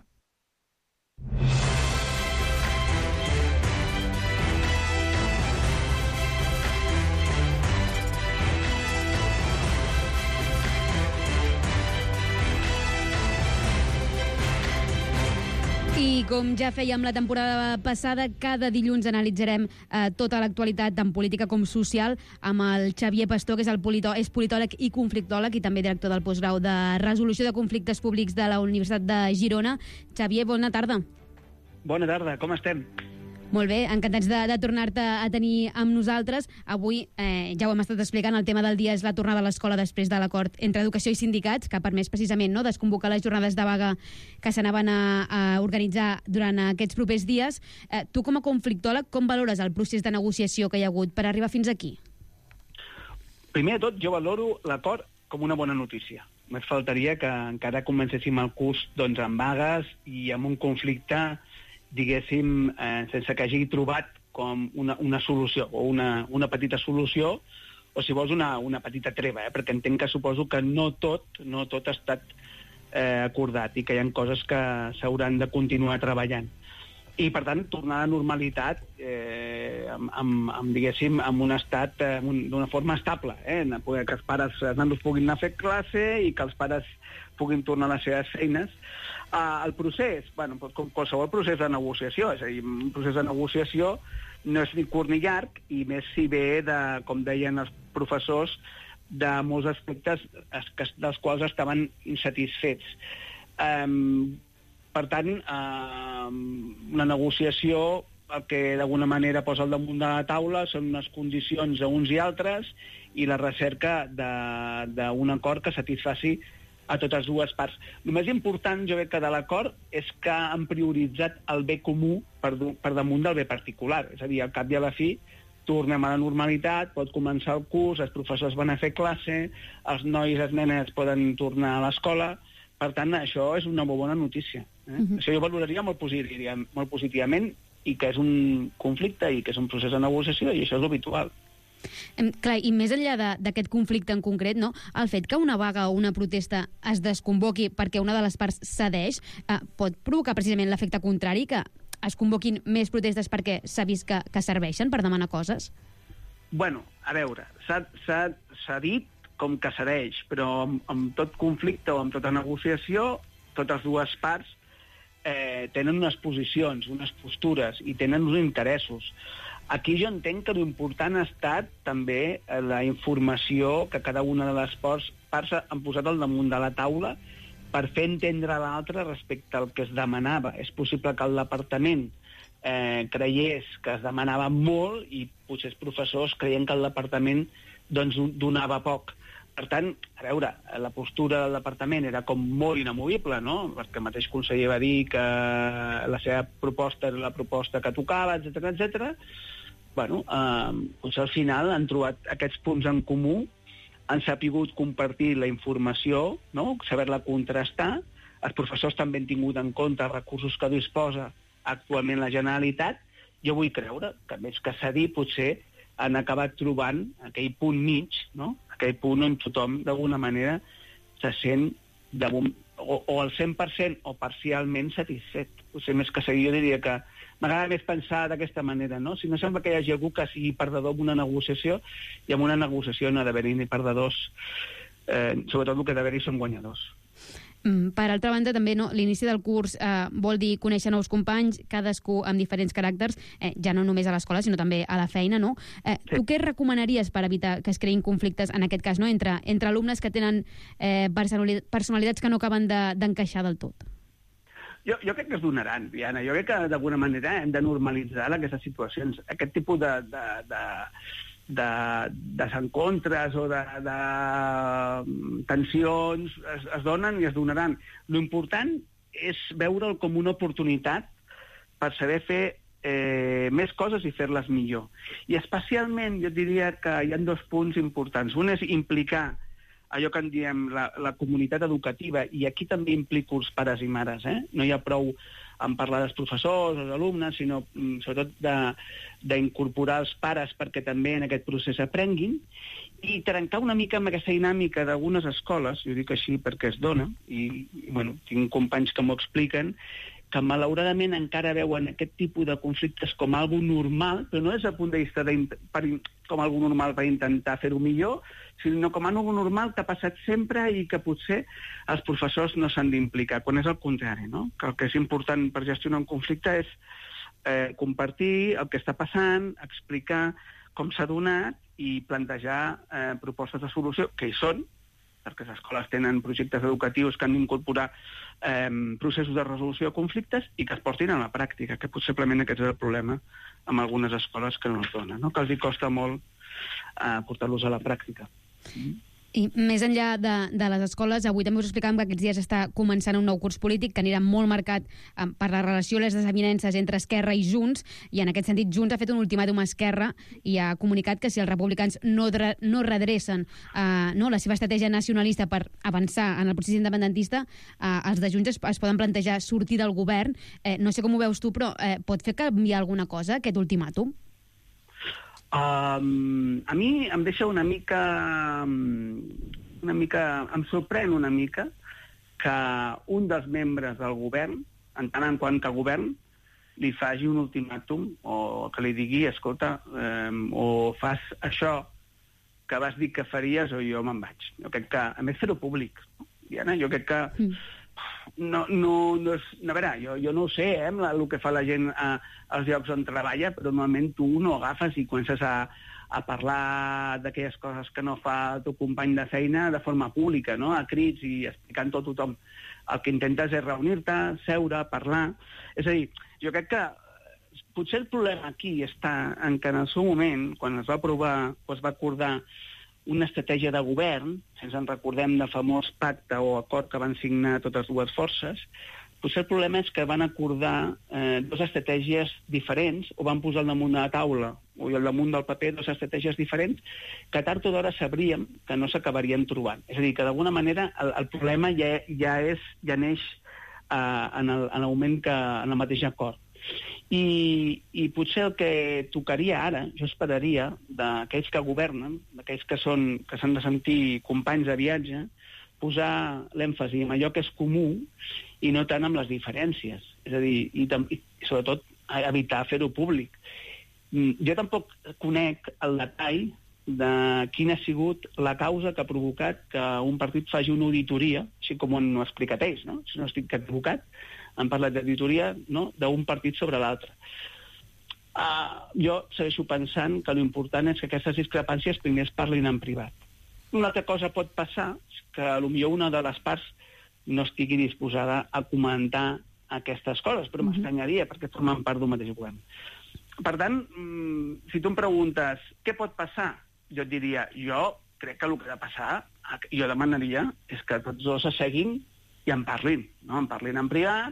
I com ja fèiem la temporada passada, cada dilluns analitzarem eh, tota l'actualitat, tant política com social, amb el Xavier Pastor, que és, el politò és politòleg i conflictòleg i també director del postgrau de resolució de conflictes públics de la Universitat de Girona. Xavier, bona tarda. Bona tarda, com estem? Molt bé, encantats de, de tornar-te a tenir amb nosaltres. Avui, eh, ja ho hem estat explicant, el tema del dia és la tornada a l'escola després de l'acord entre educació i sindicats, que ha permès precisament no, desconvocar les jornades de vaga que s'anaven a, a organitzar durant aquests propers dies. Eh, tu, com a conflictòleg, com valores el procés de negociació que hi ha hagut per arribar fins aquí? Primer de tot, jo valoro l'acord com una bona notícia. Més faltaria que encara comencéssim el curs doncs, amb vagues i amb un conflicte, diguéssim, eh, sense que hagi trobat com una, una solució o una, una petita solució, o si vols una, una petita treva, eh? Perquè entenc que suposo que no tot, no tot ha estat eh, acordat i que hi ha coses que s'hauran de continuar treballant. i, per tant, tornar a la normalitat eh, amb, amb, amb, diguéssim, amb un estat, eh, d'una forma estable, eh? Que els pares, els nanos puguin anar a fer classe i que els pares puguin tornar a les seves feines. Uh, el procés, bueno, com qualsevol procés de negociació, és a dir, un procés de negociació no és ni curt ni llarg, i més si ve de, com deien els professors, de molts aspectes dels quals estaven insatisfets. Um, per tant, um, una negociació el que d'alguna manera posa al damunt de la taula són unes condicions a uns i altres i la recerca d'un acord que satisfaci a totes dues parts. El més important, jo crec que de l'acord, és que han prioritzat el bé comú per, per damunt del bé particular. És a dir, al cap i a la fi, tornem a la normalitat, pot començar el curs, els professors van a fer classe, els nois i les nenes poden tornar a l'escola. Per tant, això és una molt bona notícia. Eh? Uh-huh. Això jo valoraria molt, positiva, molt positivament, i que és un conflicte i que és un procés de negociació, i això és l'habitual. Eh, clar, i més enllà d'aquest conflicte en concret, no, el fet que una vaga o una protesta es desconvoqui perquè una de les parts cedeix eh, pot provocar precisament l'efecte contrari, que es convoquin més protestes perquè s'ha vist que, que serveixen per demanar coses? Bueno, a veure, s'ha dit com que cedeix, però amb, amb tot conflicte o amb tota negociació, totes dues parts eh, tenen unes posicions, unes postures i tenen uns interessos. Aquí jo entenc que l'important ha estat també la informació que cada una de les parts han posat al damunt de la taula per fer entendre a l'altre respecte al que es demanava. És possible que el departament eh, creiés que es demanava molt i potser els professors creien que el departament doncs, donava poc. Per tant, a veure, la postura del departament era com molt inamovible, no? Perquè el mateix conseller va dir que la seva proposta era la proposta que tocava, etcètera, etcètera. Bueno, eh, doncs al final han trobat aquests punts en comú, han sapigut compartir la informació, no? Saber-la contrastar. Els professors també han tingut en compte els recursos que disposa actualment la Generalitat. Jo vull creure que més que cedir potser han acabat trobant aquell punt mig, no? Aquell punt on tothom d'alguna manera se sent de, o, o al cent per cent o parcialment satisfet. Potser més que seguir jo diria que m'agrada més pensar d'aquesta manera, no? Si no sembla que hi hagi algú que sigui perdedor en una negociació, i en una negociació no ha d'haver-hi ni perdedors, eh, sobretot el que ha d'haver-hi són guanyadors. Mm, per altra banda, també no, l'inici del curs eh, vol dir conèixer nous companys, cadascú amb diferents caràcters, eh, ja no només a l'escola, sinó també a la feina, no? Eh, sí. Tu què recomanaries per evitar que es creïn conflictes, en aquest cas, no? entre, entre alumnes que tenen eh, personalitats que no acaben d'encaixar de, del tot? Jo, jo crec que es donaran, Diana. Jo crec que d'alguna manera hem de normalitzar aquestes situacions. Aquest tipus de, de, de, de desencontres o de, de tensions es, es donen i es donaran. L'important és veure'l com una oportunitat per saber fer eh, més coses i fer-les millor. I especialment jo diria que hi ha dos punts importants. Un és implicar allò que en diem la, la comunitat educativa, i aquí també implico els pares i mares. Eh? No hi ha prou en parlar dels professors o dels alumnes, sinó mm, sobretot d'incorporar els pares perquè també en aquest procés aprenguin, i trencar una mica amb aquesta dinàmica d'algunes escoles, jo dic així perquè es dona, i, i bueno, tinc companys que m'ho expliquen, que malauradament encara veuen aquest tipus de conflictes com algo normal, però no és a punt de vista de, per, com algo normal per intentar fer-ho millor, sinó com algo normal que ha passat sempre i que potser els professors no s'han d'implicar, quan és el contrari, no? Que el que és important per gestionar un conflicte és eh, compartir el que està passant, explicar com s'ha donat i plantejar eh, propostes de solució, que hi són, perquè les escoles tenen projectes educatius que han d'incorporar eh, processos de resolució de conflictes i que es portin a la pràctica, que possiblement aquest és el problema amb algunes escoles que no es donen, no? Que els hi costa molt eh, portar-los a la pràctica. Mm. I més enllà de, de les escoles, avui també us explicàvem que aquests dies està començant un nou curs polític que anirà molt marcat eh, per la relació i les desavinences entre Esquerra i Junts, i en aquest sentit Junts ha fet un ultimàtum a Esquerra i ha comunicat que si els republicans no, no redrecen eh, no, la seva estratègia nacionalista per avançar en el procés independentista, eh, els de Junts es, es poden plantejar sortir del govern. Eh, no sé com ho veus tu, però eh, pot fer canviar alguna cosa aquest ultimàtum? Um, a mi em deixa una mica, una mica, em sorprèn una mica que un dels membres del govern, en tant en quant que govern, li faci un ultimàtum o que li digui, escolta, eh, o fas això que vas dir que faries o jo me'n vaig. Jo crec que, a més, fer-ho públic. Diana, jo crec que... Mm. No, no, no és... A veure, jo, jo no ho sé, eh, el que fa la gent a, als llocs on treballa, però normalment tu no agafes i comences a, a parlar d'aquelles coses que no fa el teu company de feina de forma pública, no?, a crits i explicant tot a tothom. El que intentes és reunir-te, seure, parlar... És a dir, jo crec que potser el problema aquí està en que en el seu moment, quan es va aprovar o es va acordar una estratègia de govern, si ens en recordem del famós pacte o acord que van signar totes dues forces, potser el problema és que van acordar eh, dues estratègies diferents, o van posar al damunt de la taula, o al damunt del paper, dues estratègies diferents, que tard o d'hora sabríem que no s'acabarien trobant. És a dir, que d'alguna manera el, el problema ja, ja, és, ja neix eh, en, el, en el moment que, en el mateix acord. I, i potser el que tocaria ara, jo esperaria, d'aquells que governen, d'aquells que són que s'han de sentir companys de viatge, posar l'èmfasi en allò que és comú i no tant amb les diferències. És a dir, i, i sobretot evitar fer-ho públic. Jo tampoc conec el detall de quina ha sigut la causa que ha provocat que un partit faci una auditoria, així com ho han explicat ells, no? Si no estic equivocat, han parlat d'auditoria, no?, d'un partit sobre l'altre. Uh, jo segueixo pensant que l'important és que aquestes discrepàncies primer es parlin en privat. Una altra cosa pot passar que potser una de les parts no estigui disposada a comentar aquestes coses, però m'estranyaria perquè formen part d'un mateix govern. Per tant, si tu em preguntes què pot passar, jo et diria, jo crec que el que ha de passar, jo demanaria, és que tots dos s'asseguin i en parlin, no? En parlin en privat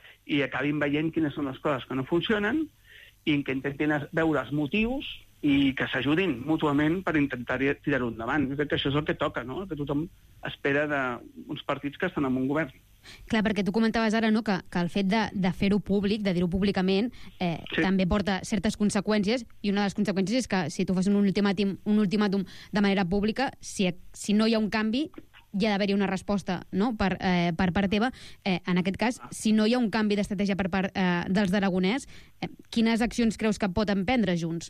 i acabin veient quines són les coses que no funcionen i que intentin veure els motius i que s'ajudin mútuament per intentar tirar-ho endavant. Jo crec que això és el que toca, no?, el que tothom espera d'uns partits que estan en un govern. Clar, perquè tu comentaves ara, no?, que, que el fet de, de fer-ho públic, de dir-ho públicament, eh, sí. també porta certes conseqüències, i una de les conseqüències és que si tu fas un ultimàtum, un ultimàtum de manera pública, si, si no hi ha un canvi, hi ha d'haver-hi una resposta, no?, per, eh, per part teva. Eh, en aquest cas, si no hi ha un canvi d'estratègia per part eh, dels d'Aragonès, eh, quines accions creus que pot emprendre Junts?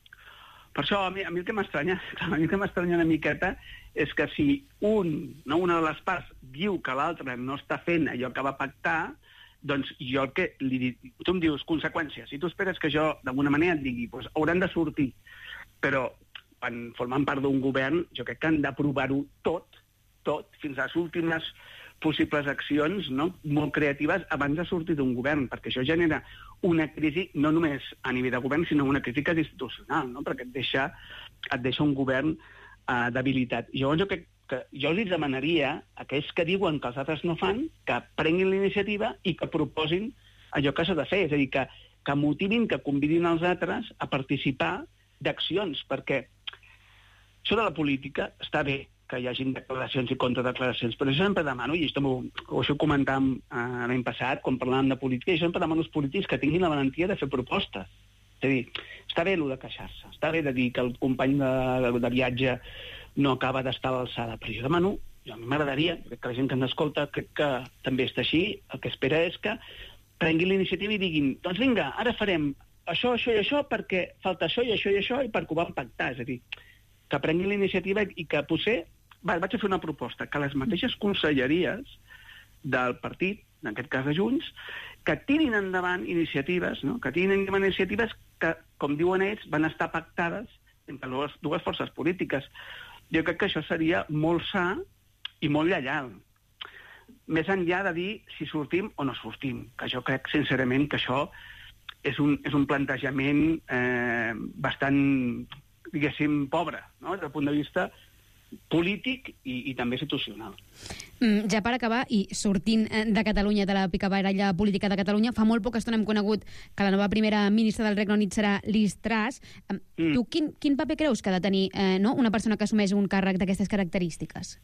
Per això, a mi, a mi el que m'estranya, a mi el que m'estranya una miqueta és que si un, no, una de les parts diu que l'altre no està fent allò que va pactar, doncs jo el que li dic, tu em dius conseqüències, si tu esperes que jo d'alguna manera et digui, doncs hauran de sortir, però quan formen part d'un govern, jo crec que han d'aprovar-ho tot, tot, fins a les últimes possibles accions, no?, molt creatives abans de sortir d'un govern, perquè això genera una crisi no només a nivell de govern, sinó una crisi que és institucional, no?, perquè et deixa, et deixa un govern eh, debilitat. I llavors jo, que, que, jo els demanaria a aquells que diuen que els altres no fan, que prenguin la iniciativa i que proposin allò que s'ha de fer, és a dir, que, que motivin, que convidin els altres a participar d'accions, perquè això de la política està bé, que hi hagin declaracions i contradeclaracions, però jo sempre demano, i això, ho això ho comentàvem eh, l'any passat, quan parlàvem de política, i jo sempre demano als polítics que tinguin la valentia de fer propostes. És a dir, està bé allò de queixar-se, està bé de dir que el company de, de, de viatge no acaba d'estar a l'alçada, però jo demano, jo a mi m'agradaria, crec que la gent que ens escolta crec que també està així, el que espera és que prenguin la iniciativa i diguin, doncs vinga, ara farem això, això i això, perquè falta això i això i això, i perquè ho vam pactar, és a dir, que prenguin la iniciativa i que potser, va, vaig a fer una proposta, que les mateixes conselleries del partit, en aquest cas de Junts, que tirin endavant iniciatives, no?, que tirin endavant iniciatives que, com diuen ells, van estar pactades entre les dues forces polítiques. Jo crec que això seria molt sa i molt lleial. Més enllà de dir si sortim o no sortim, que jo crec, sincerament, que això és un, és un plantejament eh, bastant, diguéssim, pobre, no?, des del punt de vista polític i, i també institucional. Mm, ja per acabar, i sortint de Catalunya, de la picabaralla política de Catalunya, fa molt poca estona hem conegut que la nova primera ministra del Regne Unit serà Liz Truss. Mm. Tu quin, quin paper creus que ha de tenir eh, no? una persona que assumeix un càrrec d'aquestes característiques?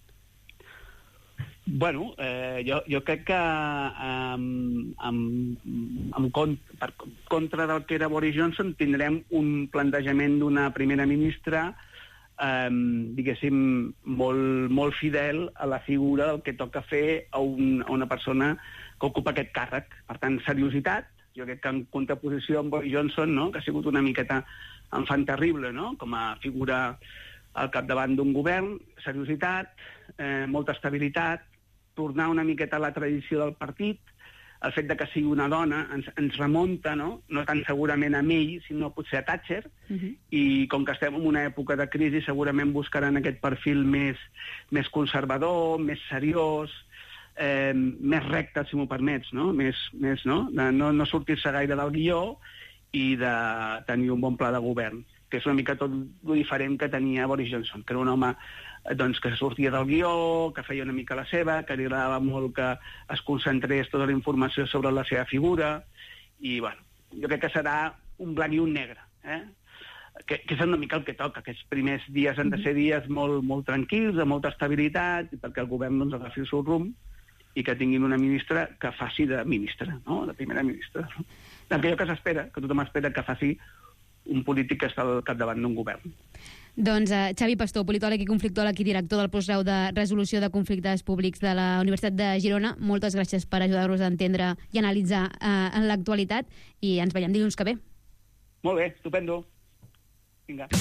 Bueno, eh, jo, jo crec que um, amb, amb cont, per contra del que era Boris Johnson tindrem un plantejament d'una primera ministra Um, diguéssim, molt, molt fidel a la figura del que toca fer a, un, a una persona que ocupa aquest càrrec. Per tant, seriositat, Jo crec que en contraposició amb Boris Johnson, no?, que ha sigut una miqueta enfant terrible, no?, com a figura al capdavant d'un govern, seriositat, eh, molta estabilitat, tornar una miqueta a la tradició del partit, el fet de que sigui una dona ens, ens remunta, no?, no tan segurament a ell, sinó potser a Thatcher, uh-huh. I com que estem en una època de crisi, segurament buscaran aquest perfil més, més conservador, més seriós, eh, més recte, si m'ho permets, no?, més, més, no?, de no, no sortir-se gaire del guió i de tenir un bon pla de govern, que és una mica tot el diferent que tenia Boris Johnson, que era un home doncs, que sortia del guió, que feia una mica la seva, que li agradava molt que es concentrés tota la informació sobre la seva figura, i bueno, jo crec que serà un blanc i un negre, eh? que, que és una mica el que toca. Aquests primers dies han de ser dies molt, molt tranquils, de molta estabilitat, perquè el govern doncs, agafi el seu rumb i que tinguin una ministra que faci de ministra, no?, de primera ministra. Allò que s'espera, que tothom espera que faci un polític que està al capdavant d'un govern. Doncs uh, Xavi Pastor, politòleg i conflictòleg i director del postgrau de resolució de conflictes públics de la Universitat de Girona, moltes gràcies per ajudar-nos a entendre i analitzar uh, en l'actualitat, i ens veiem dilluns que ve. Molt bé, estupendo. Vinga.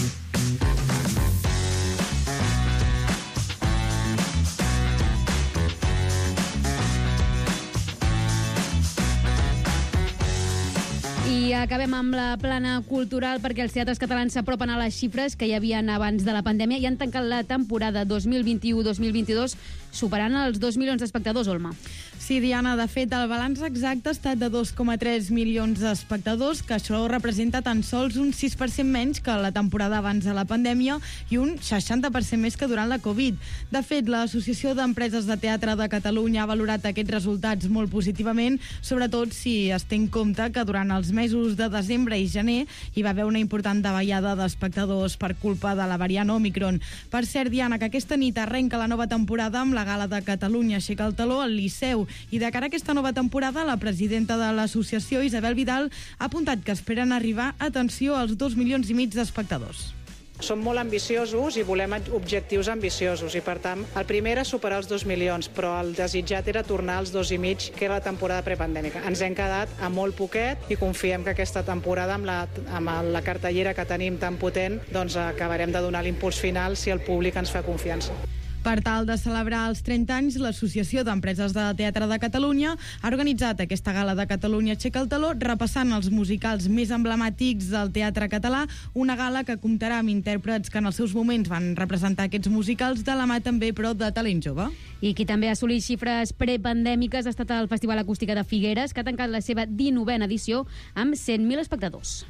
I acabem amb la plana cultural, perquè els teatres catalans s'apropen a les xifres que hi havia abans de la pandèmia i han tancat la temporada dos mil vint-i-u dos mil vint-i-dos superant els dos milions d'espectadors, Olma. Sí, Diana, de fet, el balanç exacte ha estat de dos coma tres milions d'espectadors, que això representa tan sols un sis per cent menys que la temporada abans de la pandèmia i un seixanta per cent més que durant la Covid. De fet, l'Associació d'Empreses de Teatre de Catalunya ha valorat aquests resultats molt positivament, sobretot si es té en compte que durant els mesos de desembre i gener hi va haver una important davallada d'espectadors per culpa de la variant Omicron. Per cert, Diana, que aquesta nit arrenca la nova temporada amb la Gala de Catalunya Aixeca el Taló al Liceu. I de cara a aquesta nova temporada, la presidenta de l'associació, Isabel Vidal, ha apuntat que esperen arribar, atenció, als dos milions i mig d'espectadors. Som molt ambiciosos i volem objectius ambiciosos i, per tant, el primer era superar els dos milions, però el desitjat era tornar als dos i mig, que era la temporada prepandèmica. Ens hem quedat a molt poquet i confiem que aquesta temporada, amb la, amb la cartellera que tenim tan potent, doncs acabarem de donar l'impuls final si el públic ens fa confiança. Per tal de celebrar els trenta anys, l'Associació d'Empreses de Teatre de Catalunya ha organitzat aquesta Gala de Catalunya Aixeca el Taló, repassant els musicals més emblemàtics del teatre català, una gala que comptarà amb intèrprets que en els seus moments van representar aquests musicals de la mà també, però de talent jove. I qui també ha assolit xifres prepandèmiques ha estat el Festival Acústica de Figueres, que ha tancat la seva dinovena edició amb cent mil espectadors.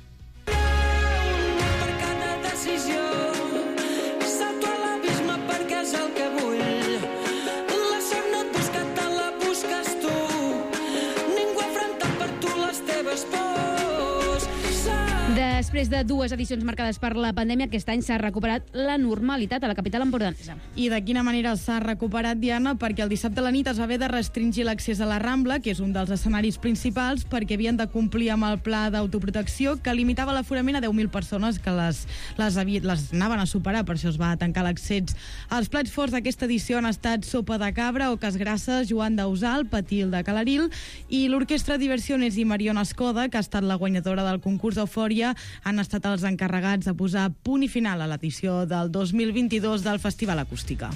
Per cada decisió salto a l'abisme perquè és el que vull. La sort no et busca tant, la busques tu. Ningú ha enfrontat per tu les teves pors. Després de dues edicions marcades per la pandèmia, aquest any s'ha recuperat la normalitat a la capital empordanesa. I de quina manera s'ha recuperat, Diana? Perquè el dissabte a la nit es va haver de restringir l'accés a la Rambla, que és un dels escenaris principals, perquè havien de complir amb el pla d'autoprotecció que limitava l'aforament a deu mil persones, que les, les, havia, les anaven a superar, per això es va tancar l'accés. Els plats forts d'aquesta edició han estat sopa de cabra, oques grasses, Joan Dausal, Patil de Calaril, i l'Orquestra Diversiones i Mariona Escoda, que ha estat la guanyadora del concurs Eufòria, han estat els encarregats de posar punt i final a l'edició del dos mil vint-i-dos del Festival Acústica.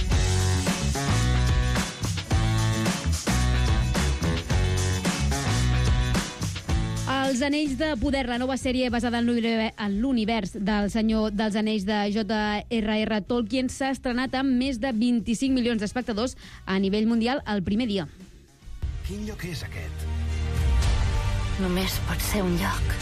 Els Anells de Poder, la nova sèrie basada en l'univers del Senyor dels Anells de J R R Tolkien, s'ha estrenat amb més de vint-i-cinc milions d'espectadors a nivell mundial el primer dia. Quin lloc és aquest? Només pot ser un lloc.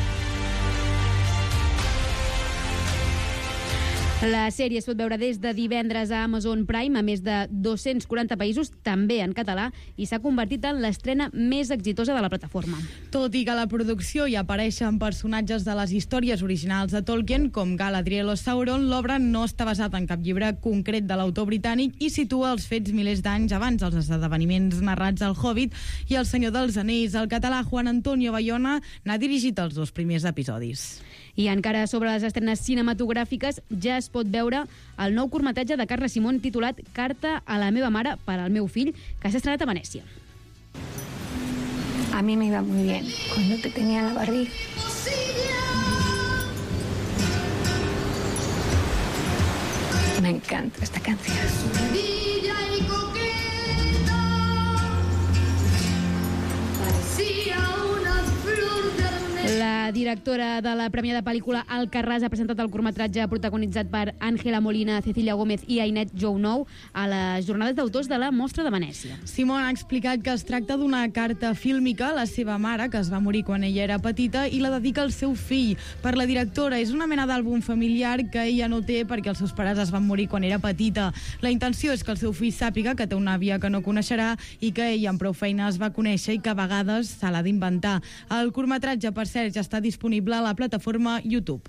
La sèrie es pot veure des de divendres a Amazon Prime, a més de dos-cents quaranta països, també en català, i s'ha convertit en l'estrena més exitosa de la plataforma. Tot i que a la producció hi apareixen personatges de les històries originals de Tolkien, com Galadriel o Sauron, l'obra no està basada en cap llibre concret de l'autor britànic i situa els fets milers d'anys abans dels esdeveniments narrats al Hobbit i El Senyor dels Anells. El català Juan Antonio Bayona n'ha dirigit els dos primers episodis. I encara sobre les estrenes cinematogràfiques, ja es pot veure el nou curtmetratge de Carla Simón titulat Carta a la meva mare per al meu fill, que s'ha estrenat a Venècia. A mí me iba muy bien cuando te tenía en la barriga. Me encanta esta canción. La directora de la premiada pel·lícula Alcarràs ha presentat el curtmetratge protagonitzat per Ángela Molina, Cecilia Gómez i Ainet Jounou a les jornades d'autors de la Mostra de Venècia. Simón ha explicat que es tracta d'una carta fílmica a la seva mare, que es va morir quan ella era petita, i la dedica al seu fill. Per la directora és una mena d'àlbum familiar que ella no té perquè els seus pares es van morir quan era petita. La intenció és que el seu fill sàpiga que té una àvia que no coneixerà i que ella amb prou feines va conèixer i que a vegades se l'ha d'inventar. El curtmetratge, per cert, ja està disponible a la plataforma YouTube.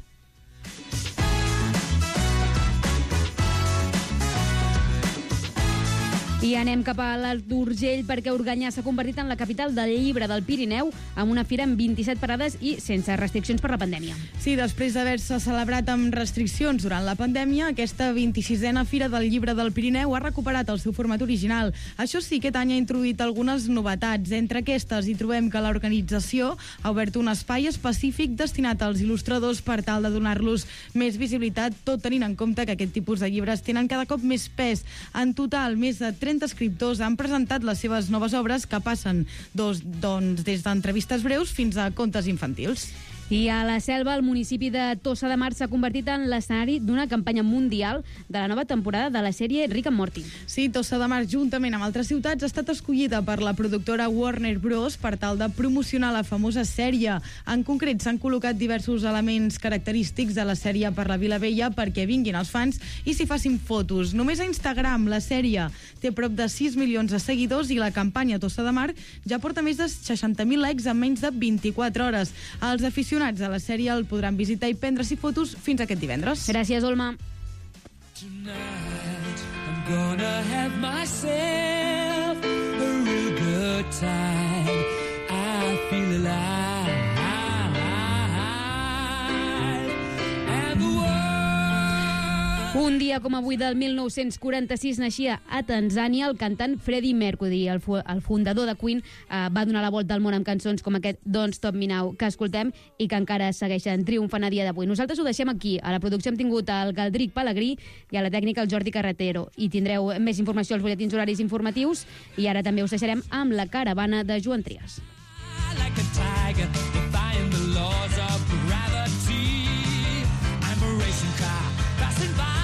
I anem cap a l'Alt d'Urgell perquè Organyà s'ha convertit en la capital del llibre del Pirineu amb una fira amb vint-i-set parades i sense restriccions per la pandèmia. Sí, després d'haver-se celebrat amb restriccions durant la pandèmia, aquesta vint-i-sisena Fira del Llibre del Pirineu ha recuperat el seu format original. Això sí, aquest any ha introduït algunes novetats. Entre aquestes hi trobem que l'organització ha obert un espai específic destinat als il·lustradors per tal de donar-los més visibilitat, tot tenint en compte que aquest tipus de llibres tenen cada cop més pes. En total, més de trenta escriptors han presentat les seves noves obres que passen dos, doncs, des d'entrevistes breus fins a contes infantils. I a la Selva, el municipi de Tossa de Mar s'ha convertit en l'escenari d'una campanya mundial de la nova temporada de la sèrie Rick and Morty. Sí, Tossa de Mar, juntament amb altres ciutats, ha estat escollida per la productora Warner Bros. Per tal de promocionar la famosa sèrie. En concret, s'han col·locat diversos elements característics de la sèrie per la Vila Vella perquè vinguin els fans i s'hi facin fotos. Només a Instagram la sèrie té prop de sis milions de seguidors i la campanya Tossa de Mar ja porta més de seixanta mil likes en menys de vint-i-quatre hores. Els aficionats de la sèrie el podran visitar i prendre-s'hi fotos fins aquest divendres. Gràcies, Olma. Tonight I'm gonna have myself a real good time. I feel alive. And the world. Un dia com avui del mil nou-cents quaranta-sis naixia a Tanzània el cantant Freddie Mercury. El, fu el fundador de Queen eh, va donar la volta al món amb cançons com aquest Don't Stop Me Now que escoltem i que encara segueixen triomfant a dia d'avui. Nosaltres ho deixem aquí. A la producció hem tingut el Galdric Pellegrí i a la tècnica el Jordi Carretero. I tindreu més informació als butlletins horaris informatius i ara també us deixarem amb la caravana de Joan Trias. Like a tiger, defying the laws of gravity. I'm a racing car passing by.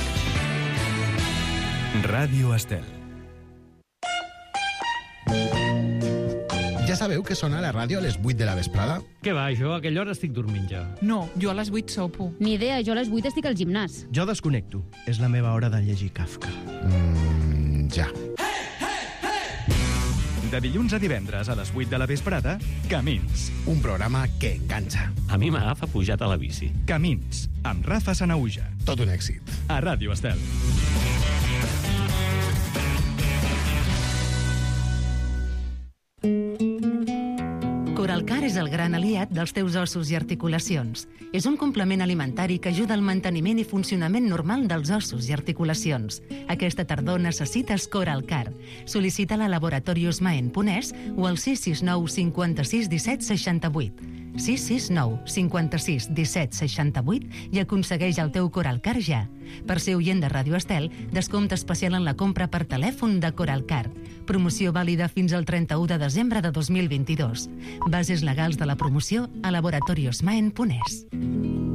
Ràdio Estel. sabeu que sona a la ràdio a les vuit de la vesprada? Què va, jo a aquella hora estic dormint ja. No, jo a les vuit sopo. Ni idea, jo a les vuit estic al gimnàs. Jo desconnecto. És la meva hora de llegir Kafka. Mm, ja. De dilluns a divendres a les vuit de la vesprada, Camins. Un programa que enganxa. A mi m'agafa pujat a la bici. Camins, amb Rafa Sanauja. Tot un èxit. A Ràdio Estel. Coralcar és el gran aliat dels teus ossos i articulacions. És un complement alimentari que ajuda al manteniment i funcionament normal dels ossos i articulacions. Aquesta tardor necessites Coralcar. Sol·licita-la a Laboratorios Maen Ponès o al sis sis nou cinquanta-sis disset seixanta-vuit. sis sis nou cinquanta-sis disset seixanta-vuit i aconsegueix el teu Coralcar ja. Per ser oient de Ràdio Estel, descompte especial en la compra per telèfon de Coralcar. Promoció vàlida fins al trenta-u de desembre de dos mil vint-i-dos. Bases legals de la promoció a Laboratorios Maen Ponès.